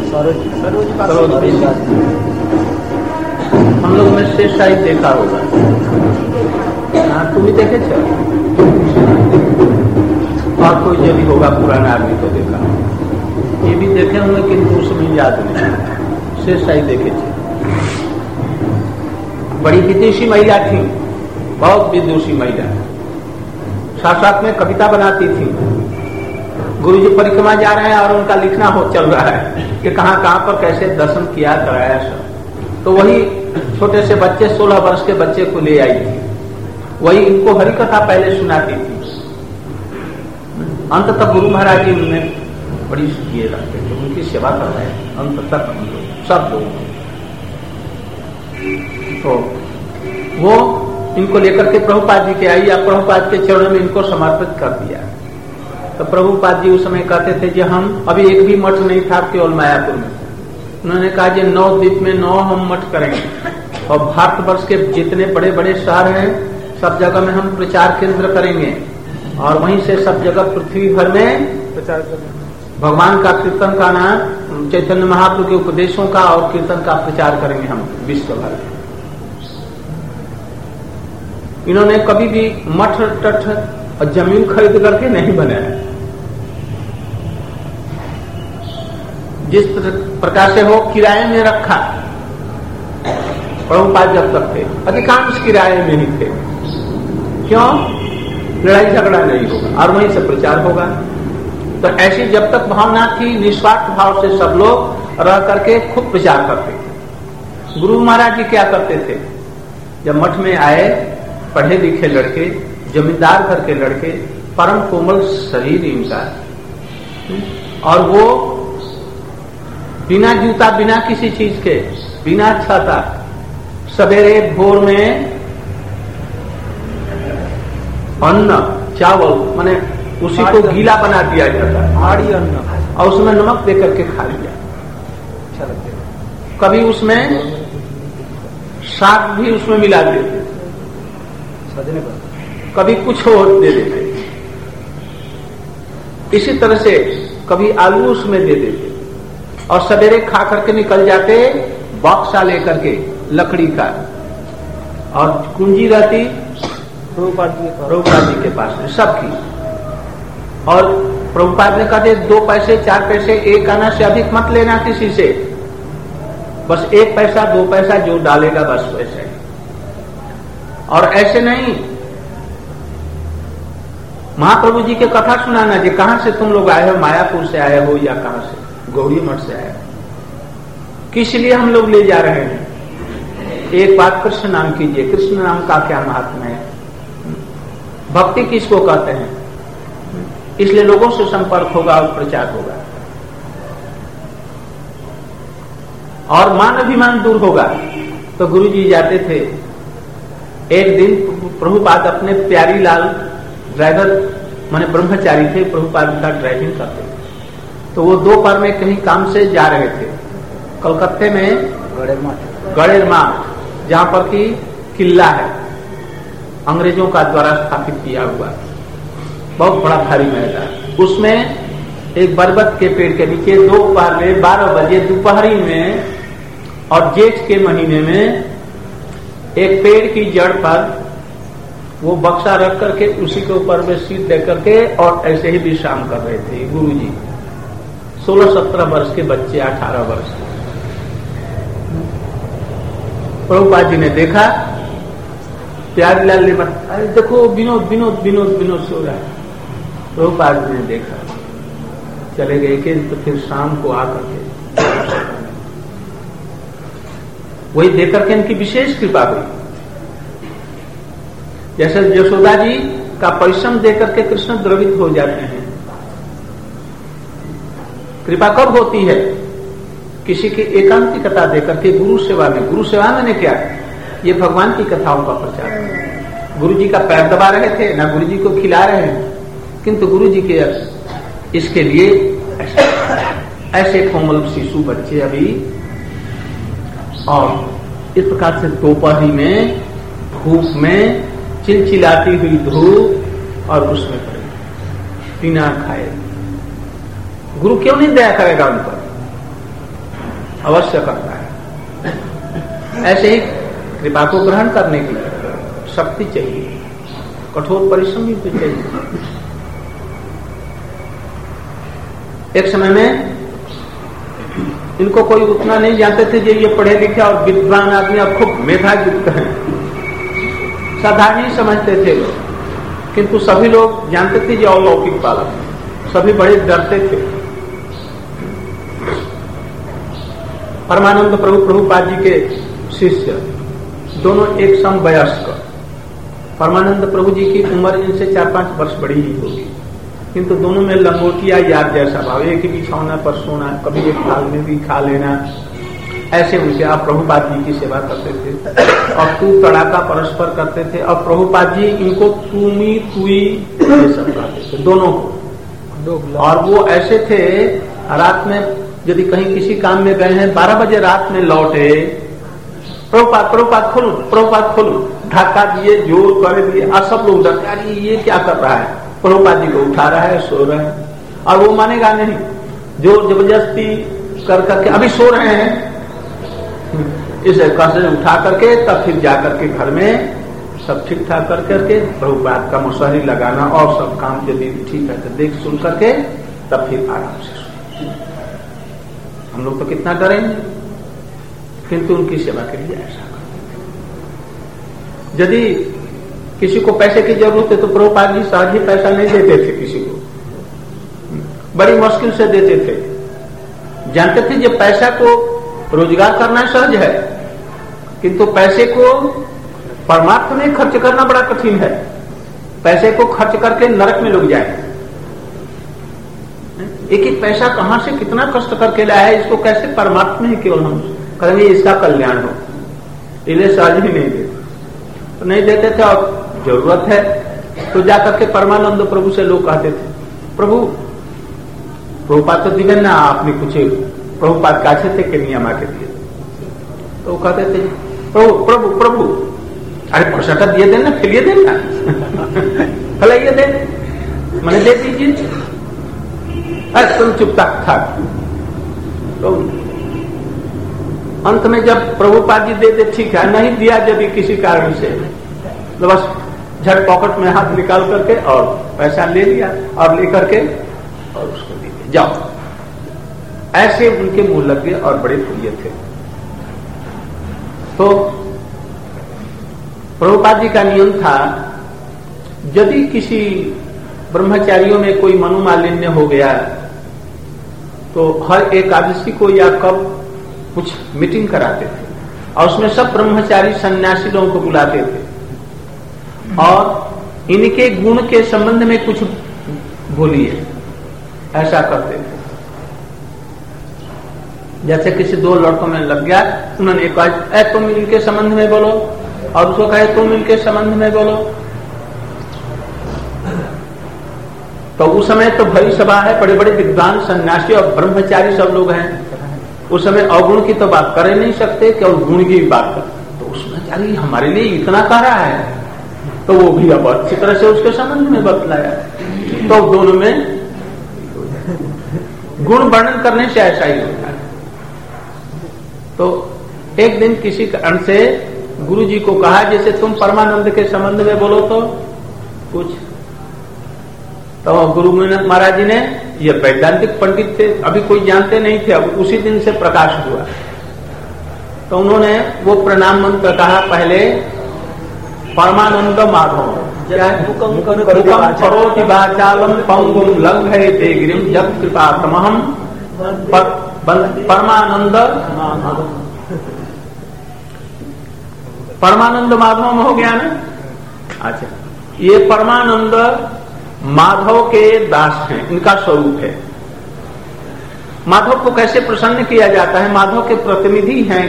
हम लोग में शेष शाही देखा होगा। हाँ, तुम भी देखे चल, और कोई जो भी होगा पुराना आदमी तो देखा, ये भी देखे होंगे किंतु उसमें याद नहीं। शेष शाही देखे थे। बड़ी विदेशी महिला थी, बहुत विदुषी महिला, साथ में कविता बनाती थी। गुरुजी परिक्रमा जा रहे हैं और उनका लिखना चल रहा है कि कहाँ कहाँ पर कैसे दर्शन किया कराया सब। तो वही छोटे से बच्चे, 16 वर्ष के बच्चे को ले आई थी, वही इनको हरि कथा पहले सुनाती थी। अंत तक गुरु महाराज जी उन्हें बड़ी ये रखते थे, उनकी सेवा कर रहे हैं अंत तक हम लोग सब लोग। तो वो इनको लेकर के प्रभुपाद जी के आई, या प्रभुपाद के चरणों में इनको समर्पित कर दिया। तो प्रभुपाद जी उस समय कहते थे कि हम अभी एक भी मठ नहीं था केवल मायापुर में। उन्होंने कहा कि 9 द्वीप में 9 हम मठ करेंगे, और भारतवर्ष के जितने बड़े बड़े शहर हैं सब जगह में हम प्रचार केंद्र करेंगे, और वहीं से सब जगह पृथ्वी भर में प्रचार करेंगे। भगवान का कीर्तन का नाम, चैतन्य महाप्रभु के उपदेशों का और कीर्तन का प्रचार करेंगे हम विश्व भर में। इन्होंने कभी भी मठ टठ और जमीन खरीद करके नहीं बनाया। जिस प्रकार से हो किराए में रखा, प्रभुपाद जब तक थे अधिकांश किराए में ही थे। क्यों? लड़ाई झगड़ा नहीं होगा और वहीं से प्रचार होगा। तो ऐसी जब तक भावना थी, निस्वार्थ भाव से सब लोग रह करके खूब प्रचार करते थे। गुरु महाराज जी क्या करते थे? जब मठ में आए, पढ़े लिखे लड़के, जमींदार घर के लड़के, परम कोमल शरीर इनका, और वो बिना जूता, बिना किसी चीज के, बिना छाता, सवेरे भोर में अन्न चावल माने उसी को गीला बना दिया जाता, आड़ी अन्न, और उसमें नमक दे करके खा लिया। कभी उसमें शाक भी उसमें मिला देते, कभी कुछ और दे देते। इसी तरह से कभी आलू उसमें दे देते, और सवेरे खा करके निकल जाते बक्सा लेकर के लकड़ी का, और कुंजी रहती प्रभुपाद जी के पास में सबकी। और प्रभुपाद ने कहते 2 पैसे 4 पैसे 1 आना से अधिक मत लेना किसी से, बस 1 पैसा 2 पैसा जो डालेगा बस वैसे। और ऐसे नहीं, महाप्रभु जी के कथा सुनाना जी, कहां से तुम लोग आए हो, मायापुर से आए हो या कहां से, गौरी मठ से आए हो, किस लिए हम लोग ले जा रहे हैं? एक बात कृष्ण नाम कीजिए, कृष्ण नाम का क्या महात्मा है, भक्ति किसको कहते हैं, इसलिए लोगों से संपर्क होगा और प्रचार होगा, और मान अभिमान दूर होगा। तो गुरु जी जाते थे। एक दिन प्रभुपाद अपने प्यारी लाल ड्राइवर माने ब्रह्मचारी थे, प्रभुपाद का ड्राइविंग करते थे। तो वो दोपहर में कहीं काम से जा रहे थे, कलकत्ते में गड़ेरमा, जहां पर की किला है अंग्रेजों का द्वारा स्थापित किया हुआ, बहुत बड़ा भारी मैदान, उसमें एक बरबत के पेड़ के नीचे दोपहर में 12 बजे दोपहरी में और जेठ के महीने में एक पेड़ की जड़ पर वो बक्सा रख करके उसी के ऊपर में सीट दे करके और ऐसे ही विश्राम कर रहे थे गुरुजी। 16-17 वर्ष के बच्चे, 18 वर्ष के। प्रभुपाद जी ने देखा, प्यारीलाल ने बताया देखो विनोद विनोद विनोद विनोद सो रहा है। प्रभुपाद जी ने देखा, चले गए कि तो फिर शाम को आकर के वही देकर के इनकी विशेष कृपा हुई। जैसे यशोदा जी का परिश्रम देकर के कृष्ण द्रवित हो जाते हैं। कृपा कब होती है? किसी की एकांतिकता देकर के गुरु सेवा में। गुरु सेवा मैंने क्या, ये भगवान की कथाओं का प्रचार। गुरु जी का पैर दबा रहे थे ना, गुरु जी को खिला रहे हैं, किंतु गुरु जी के इसके लिए ऐसे कोमल शिशु बच्चे अभी, और इस प्रकार से दोपहरी में धूप में चिलचिलाती हुई धूप और उसमें पड़े बिना खाए। गुरु क्यों नहीं दया करेगा उन पर? अवश्य करता है। ऐसे ही कृपा को ग्रहण करने की शक्ति चाहिए, कठोर परिश्रम भी तो चाहिए। एक समय में इनको कोई उतना नहीं जानते थे जो ये पढ़े लिखे और विद्वान आदमी और खूब मेधा युक्त हैं, साधारण ही समझते थे लोग, किंतु सभी लोग जानते थे जो अलौकिक बालक, सभी बड़े डरते थे। परमानंद प्रभु प्रभुपाद जी के शिष्य दोनों एक समवयस्क। परमानंद प्रभु जी की उम्र इनसे 4-5 वर्ष बड़ी ही होगी, किंतु दोनों में लंगोटिया याद जैसा भाव, एक ही बिछौना पर सोना, कभी एक थाल में भी खा लेना, ऐसे उनके आप प्रभुपाद जी की सेवा करते थे और तू तड़ाका परस्पर करते थे। और प्रभुपाद जी इनको तुमी तुई ये सब कहते थे दोनों को। और वो ऐसे थे, रात में यदि कहीं किसी काम में गए हैं, 12 बजे रात में लौटे, प्रभुपाद खोलो, प्रभुपाद खोलो, ढाका दिए, जोर कर दिए, और सब लोग डरते, अरे ये क्या कर रहा है? प्रभुपाद जी को उठा रहा है, सो रहे हैं, और वो मानेगा नहीं, जोर जबरदस्ती कर करके अभी सो रहे हैं, इसे कैसे उठा करके तब फिर जाकर के घर में सब ठीक ठाक कर करके प्रभुपाद का मुसहरी लगाना और सब काम यदि ठीक है तो देख सुन करके तब फिर आराम से। हम लोग तो कितना डरेंगे, किंतु उनकी सेवा के लिए ऐसा करते। यदि किसी को पैसे की जरूरत है तो प्रभुपाद जी सहज ही पैसा नहीं देते थे किसी को, बड़ी मुश्किल से देते थे। जानते थे जब पैसा को रोजगार करना सहज है, किंतु पैसे को परमार्थ में खर्च करना बड़ा कठिन है। पैसे को खर्च करके नरक में लोग जाए। एक एक पैसा कहां से कितना कष्ट करके लाया है, इसको कैसे परमार्थ में ही केवल हम करेंगे इसका कल्याण हो, इसलिए सहज ही नहीं देते। तो नहीं देते थे और जरूरत है तो जाकर के परमानंद प्रभु से लोग कहते थे, प्रभुपाद तो दिवे ना, आपने कुछ प्रभुपाद काछे थे कि नियम आके दिए। तो कहते थे प्रभु प्रभु प्रभु, अरे प्रसाद दिए देना, फिर ये देना भला ये दे, मैंने दे दीजिए, अरे तुम चुप था। तो अंत में जब प्रभुपाद जी दे दे ठीक है, नहीं दिया यदि किसी कारण से तो बस झट पॉकेट में हाथ निकाल करके और पैसा ले लिया और लेकर के और उसको दे दिया, जाओ। ऐसे उनके मुंह लगे और बड़े प्रिय थे। तो प्रभुपाद जी का नियम था, यदि किसी ब्रह्मचारियों में कोई मनोमालिन्य हो गया तो हर एकादशी को या कब कुछ मीटिंग कराते थे और उसमें सब ब्रह्मचारी सन्यासी लोगों को बुलाते थे और इनके गुण के संबंध में कुछ बोलिए, ऐसा करते थे। जैसे किसी दो लड़कों में लग गया, उन्होंने कहा तुम इनके संबंध में बोलो, और उसको कहे तुम इनके संबंध में बोलो। तो उस समय तो भरी सभा है, बड़े बड़े विद्वान सन्यासी और ब्रह्मचारी सब लोग हैं। उस समय अवगुण की तो बात कर ही नहीं सकते, केवल गुण की बात कर। तो उसमें अरे हमारे लिए इतना कह रहा है, तो वो भी अब अच्छी तरह से उसके संबंध में बतलाया। तो दोनों में गुण वर्णन करने से ऐसा ही होता है। तो एक दिन किसी कारण से गुरु जी को कहा जैसे तुम परमानंद के संबंध में बोलो तो कुछ। तो गुरु महाराज जी ने, ये वैदांतिक पंडित थे, अभी कोई जानते नहीं थे, अब उसी दिन से प्रकाश हुआ। तो उन्होंने वो प्रणाम मंत्र कहा पहले, परमानंद माधव करोति वाचालम पंगुम लंघयते गिरिम जब कृपा तमहम परमानंद परमानंद माधव में हो गया ना। अच्छा, ये परमानंद माधव के दास हैं, इनका स्वरूप है। माधव को कैसे प्रसन्न किया जाता है, माधव के प्रतिनिधि हैं,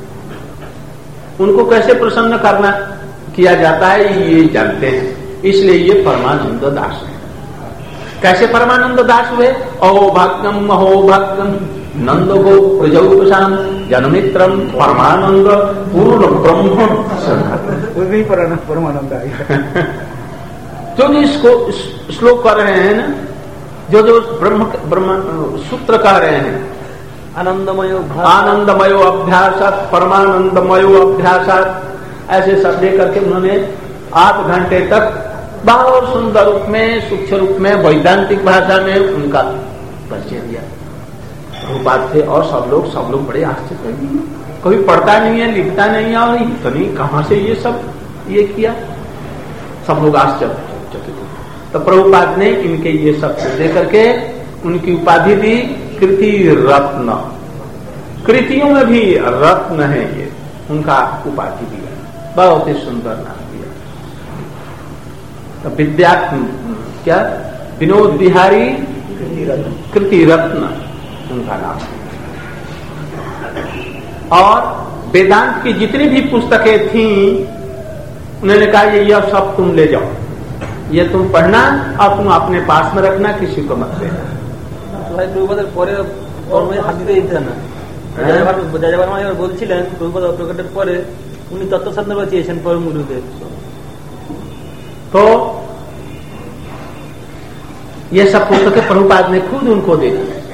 उनको कैसे प्रसन्न करना किया जाता है ये जानते हैं, इसलिए ये परमानंद दास है। कैसे परमानंद दास हुए? अहो भक्तम महो भक्तम नंद गो प्रजौपशान जनमित्रम परमानंद पूर्ण ब्रह्म परमानंद जो इसको श्लोक कर रहे हैं ना, जो ब्रह्म सूत्र कह रहे हैं, आनंदमयो अभ्यासात परमानंदमयो अभ्यासात, ऐसे सब लेकर के उन्होंने 8 घंटे तक बहुत सुंदर रूप में, सूक्ष्म रूप में, वैदांतिक भाषा में उनका परिचय दिया। प्रभुपाद थे और सब लोग बड़े आश्चर्य, कभी पढ़ता नहीं है, लिखता नहीं है, और इतनी कहां से ये किया, सब लोग आश्चर्यचकित। तो प्रभुपाद ने इनके ये सब दे करके उनकी उपाधि दी कृति रत्न। कृतियों में भी रत्न है, ये उनका उपाधि दिया, बहुत ही सुंदर नाम दिया। तो विद्या क्या विनोद बिहारी कृति रत्न उनका नाम। और वेदांत की जितनी भी पुस्तकें थी उन्होंने कहा ये सब तुम ले जाओ, ये तुम पढ़ना और तुम अपने पास में रखना, किसी को मत देना। বলছিলেন প্রভুপাদ প্রকটের পরে উনি তত্ত্ব সাধনা চেয়েছেন পরম গুরুদেব। तो ये सब पुस्तकें प्रभुपाद ने खुद उनको दी।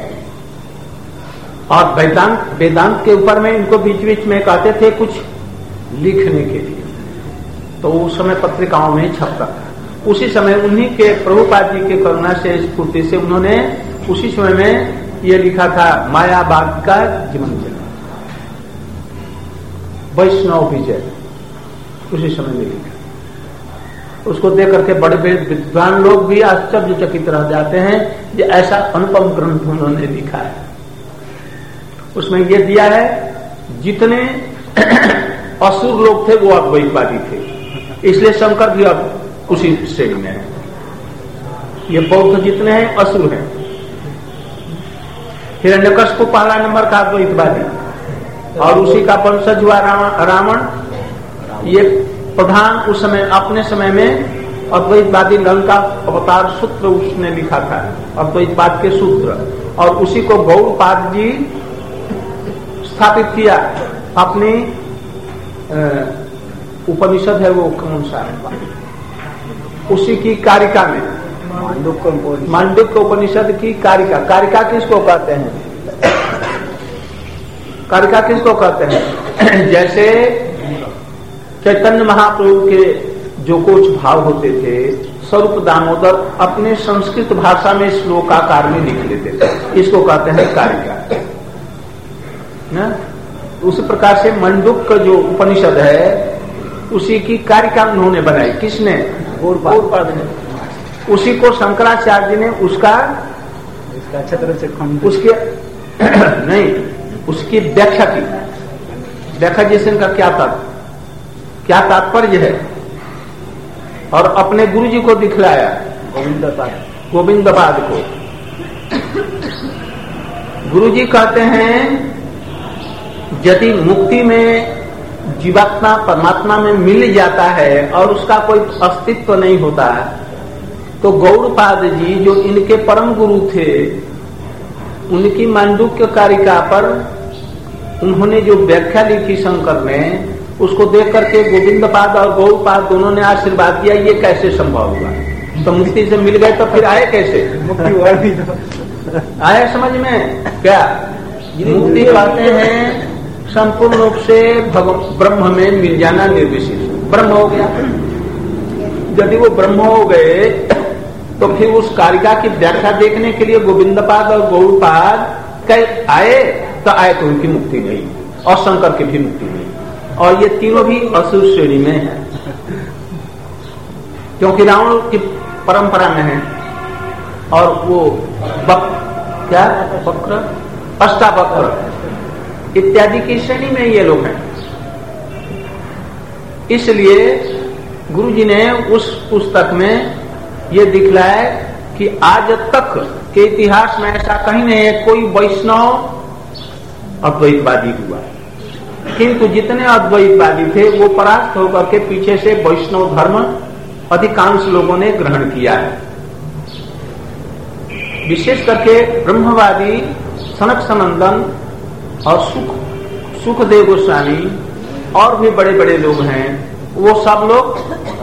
और वेदांत के ऊपर में इनको बीच बीच में कहते थे कुछ लिखने के लिए, तो उस समय पत्रिकाओं में छपता था। उसी समय उन्हीं के प्रभुपाद जी के करुणा से स्फूर्ति से उन्होंने उसी समय में ये लिखा था मायाबाग का जीवन चरण, वैष्णव विजय, उसी समय में लिखा। उसको देख करके बड़े बड़े विद्वान लोग भी आश्चर्यचकित रह जाते हैं कि ऐसा अनुपम ग्रंथ उन्होंने लिखा है। उसमें ये दिया है जितने असुर लोग थे वो अद्वैतवादी थे, इसलिए शंकर भी अब उसी श्रेणी में है। ये बौद्ध जितने हैं असुर हैं। हिरण्यकश्यप पहला नंबर का अद्वैतवादी, और उसी का वंशज हुआ रावण। ये प्रधान उस समय अपने समय में अद्वैतवादी लंका अवतार सूत्र उसने लिखा था, अद्वैतवाद के सूत्र, और उसी को गौड़पाद जी स्थापित किया। अपनी उपनिषद है वो कौन सा है, उसी की कारिका में, मांडुक्य उपनिषद की कारिका। कारिका किसको कहते हैं? कारिका किसको कहते हैं? जैसे चैतन्य महाप्रभु के जो कुछ भाव होते थे, स्वरूप दामोदर अपने संस्कृत भाषा में श्लोकाकार में लिख लेते थे, इसको कहते हैं कारिका ना। उसी प्रकार से मंडूक्य जो उपनिषद है उसी की कारिका उन्होंने बनाई। किसने? गौड़पाद ने। उसी को शंकराचार्य ने उसका अच्छी तरह से उसके नहीं उसकी व्याख्या की। व्याख्या जैसे इनका क्या तात्पर्य है, और अपने गुरु जी को दिखलाया, गोविंदपाद को। गुरु जी कहते हैं यदि मुक्ति में जीवात्मा परमात्मा में मिल जाता है और उसका कोई अस्तित्व नहीं होता है, तो गौड़पाद जी जो इनके परम गुरु थे, उनकी मांडुक्य कारिका पर उन्होंने जो व्याख्या लिखी शंकर ने, उसको देख करके गोविंदपाद और गौड़पाद दोनों ने आशीर्वाद दिया, ये कैसे संभव हुआ। तो मुक्ति से मिल गए तो फिर आए कैसे? मुक्ति हुआ नहीं तो आए समझ में क्या? मुक्ति पाते हैं संपूर्ण रूप से ब्रह्म में मिल जाना, निर्विशेष ब्रह्म हो गया। यदि वो ब्रह्म हो गए तो फिर उस कारिका की व्याख्या देखने के लिए गोविंदपाद और गौड़पाद आए तो आए तो उनकी मुक्ति नहीं, और शंकर की भी मुक्ति नहीं, और ये तीनों भी असुर श्रेणी में है, क्योंकि रावण की परंपरा में है, और वो क्या वक्र, अष्टावक्र इत्यादि की श्रेणी में ये लोग हैं। इसलिए गुरुजी ने उस पुस्तक में ये दिखलाया कि आज तक के इतिहास में ऐसा कहीं नहीं है कोई वैष्णव अद्वैतवादी हुआ, किंतु जितने अद्वैतवादी थे वो परास्त होकर के पीछे से वैष्णव धर्म अधिकांश लोगों ने ग्रहण किया है। विशेष करके ब्रह्मवादी सनक सनंदन और सुखदेव गोस्वामी और भी बड़े बड़े लोग हैं, वो सब लोग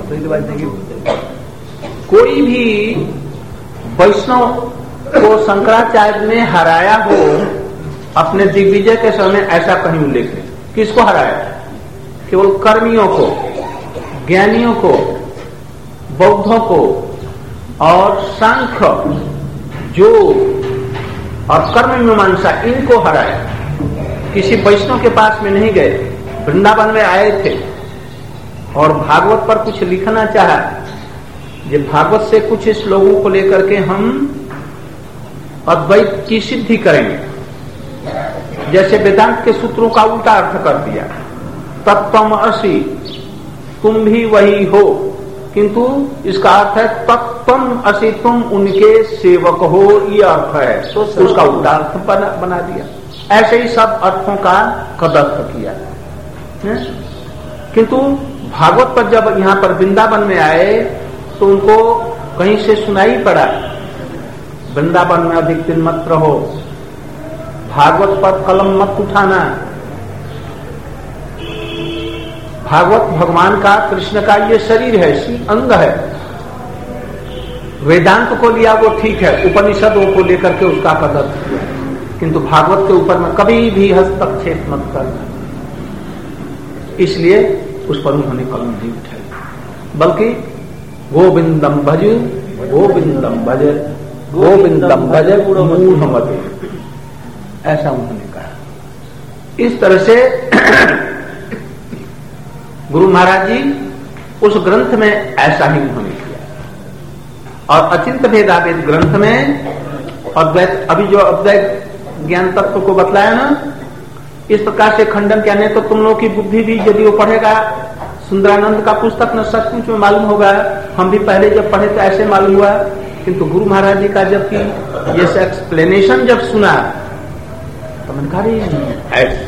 कोई भी वैष्णव को शंकराचार्य ने हराया हो अपने दिग्विजय के समय, ऐसा कहीं उल्लेख है। किसको हराया? केवल कर्मियों को, ज्ञानियों को, बौद्धों को और सांख्य जो और कर्म मीमांसा, इनको हराया। किसी वैष्णव के पास में नहीं गए, वृंदावन में आए थे और भागवत पर कुछ लिखना चाहा, ये भागवत से कुछ श्लोकों को लेकर के हम अद्वैत की सिद्धि करेंगे। जैसे वेदांत के सूत्रों का उल्टा अर्थ कर दिया, तत्त्वम असि, तुम भी वही हो, किंतु इसका अर्थ है तत्त्वम असि, तुम उनके सेवक हो, ये अर्थ है, तो उसका उल्टा अर्थ बना दिया। ऐसे ही सब अर्थों का कदर्थ किया। किंतु भागवत पर जब यहाँ पर वृंदावन में आए तो उनको कहीं से सुनाई पड़ा, वृंदावन में अधिक दिन मत रहो, भागवत पर कलम मत उठाना। भागवत भगवान का, कृष्ण का ये शरीर है, अंग है। वेदांत को लिया वो ठीक है, उपनिषदों को लेकर के उसका कदर किया, किंतु भागवत के ऊपर में कभी भी हस्तक्षेप मत करना। इसलिए उस पर उन्होंने कलम नहीं उठाई, बल्कि गोविंदम भज, गोविंदम भज, गोविंदम भज मूढ़मते, ऐसा उन्होंने कहा। इस तरह से गुरु महाराज जी उस ग्रंथ में ऐसा ही उन्होंने किया। और अचिंत भेदाभेद ग्रंथ में अद्वैत, अभी जो अद्वैत ज्ञान तत्व को बतलाया ना, इस प्रकार से खंडन किया। नहीं तो तुम लोगों की बुद्धि भी यदि वो पढ़ेगा, सुंदरानंद का पुस्तक न सचमुच में मालूम होगा, हम भी पहले जब पढ़े तो ऐसे मालूम हुआ, किंतु गुरु महाराज जी का जबकि ये एक्सप्लेनेशन जब सुना तो मैंने कहा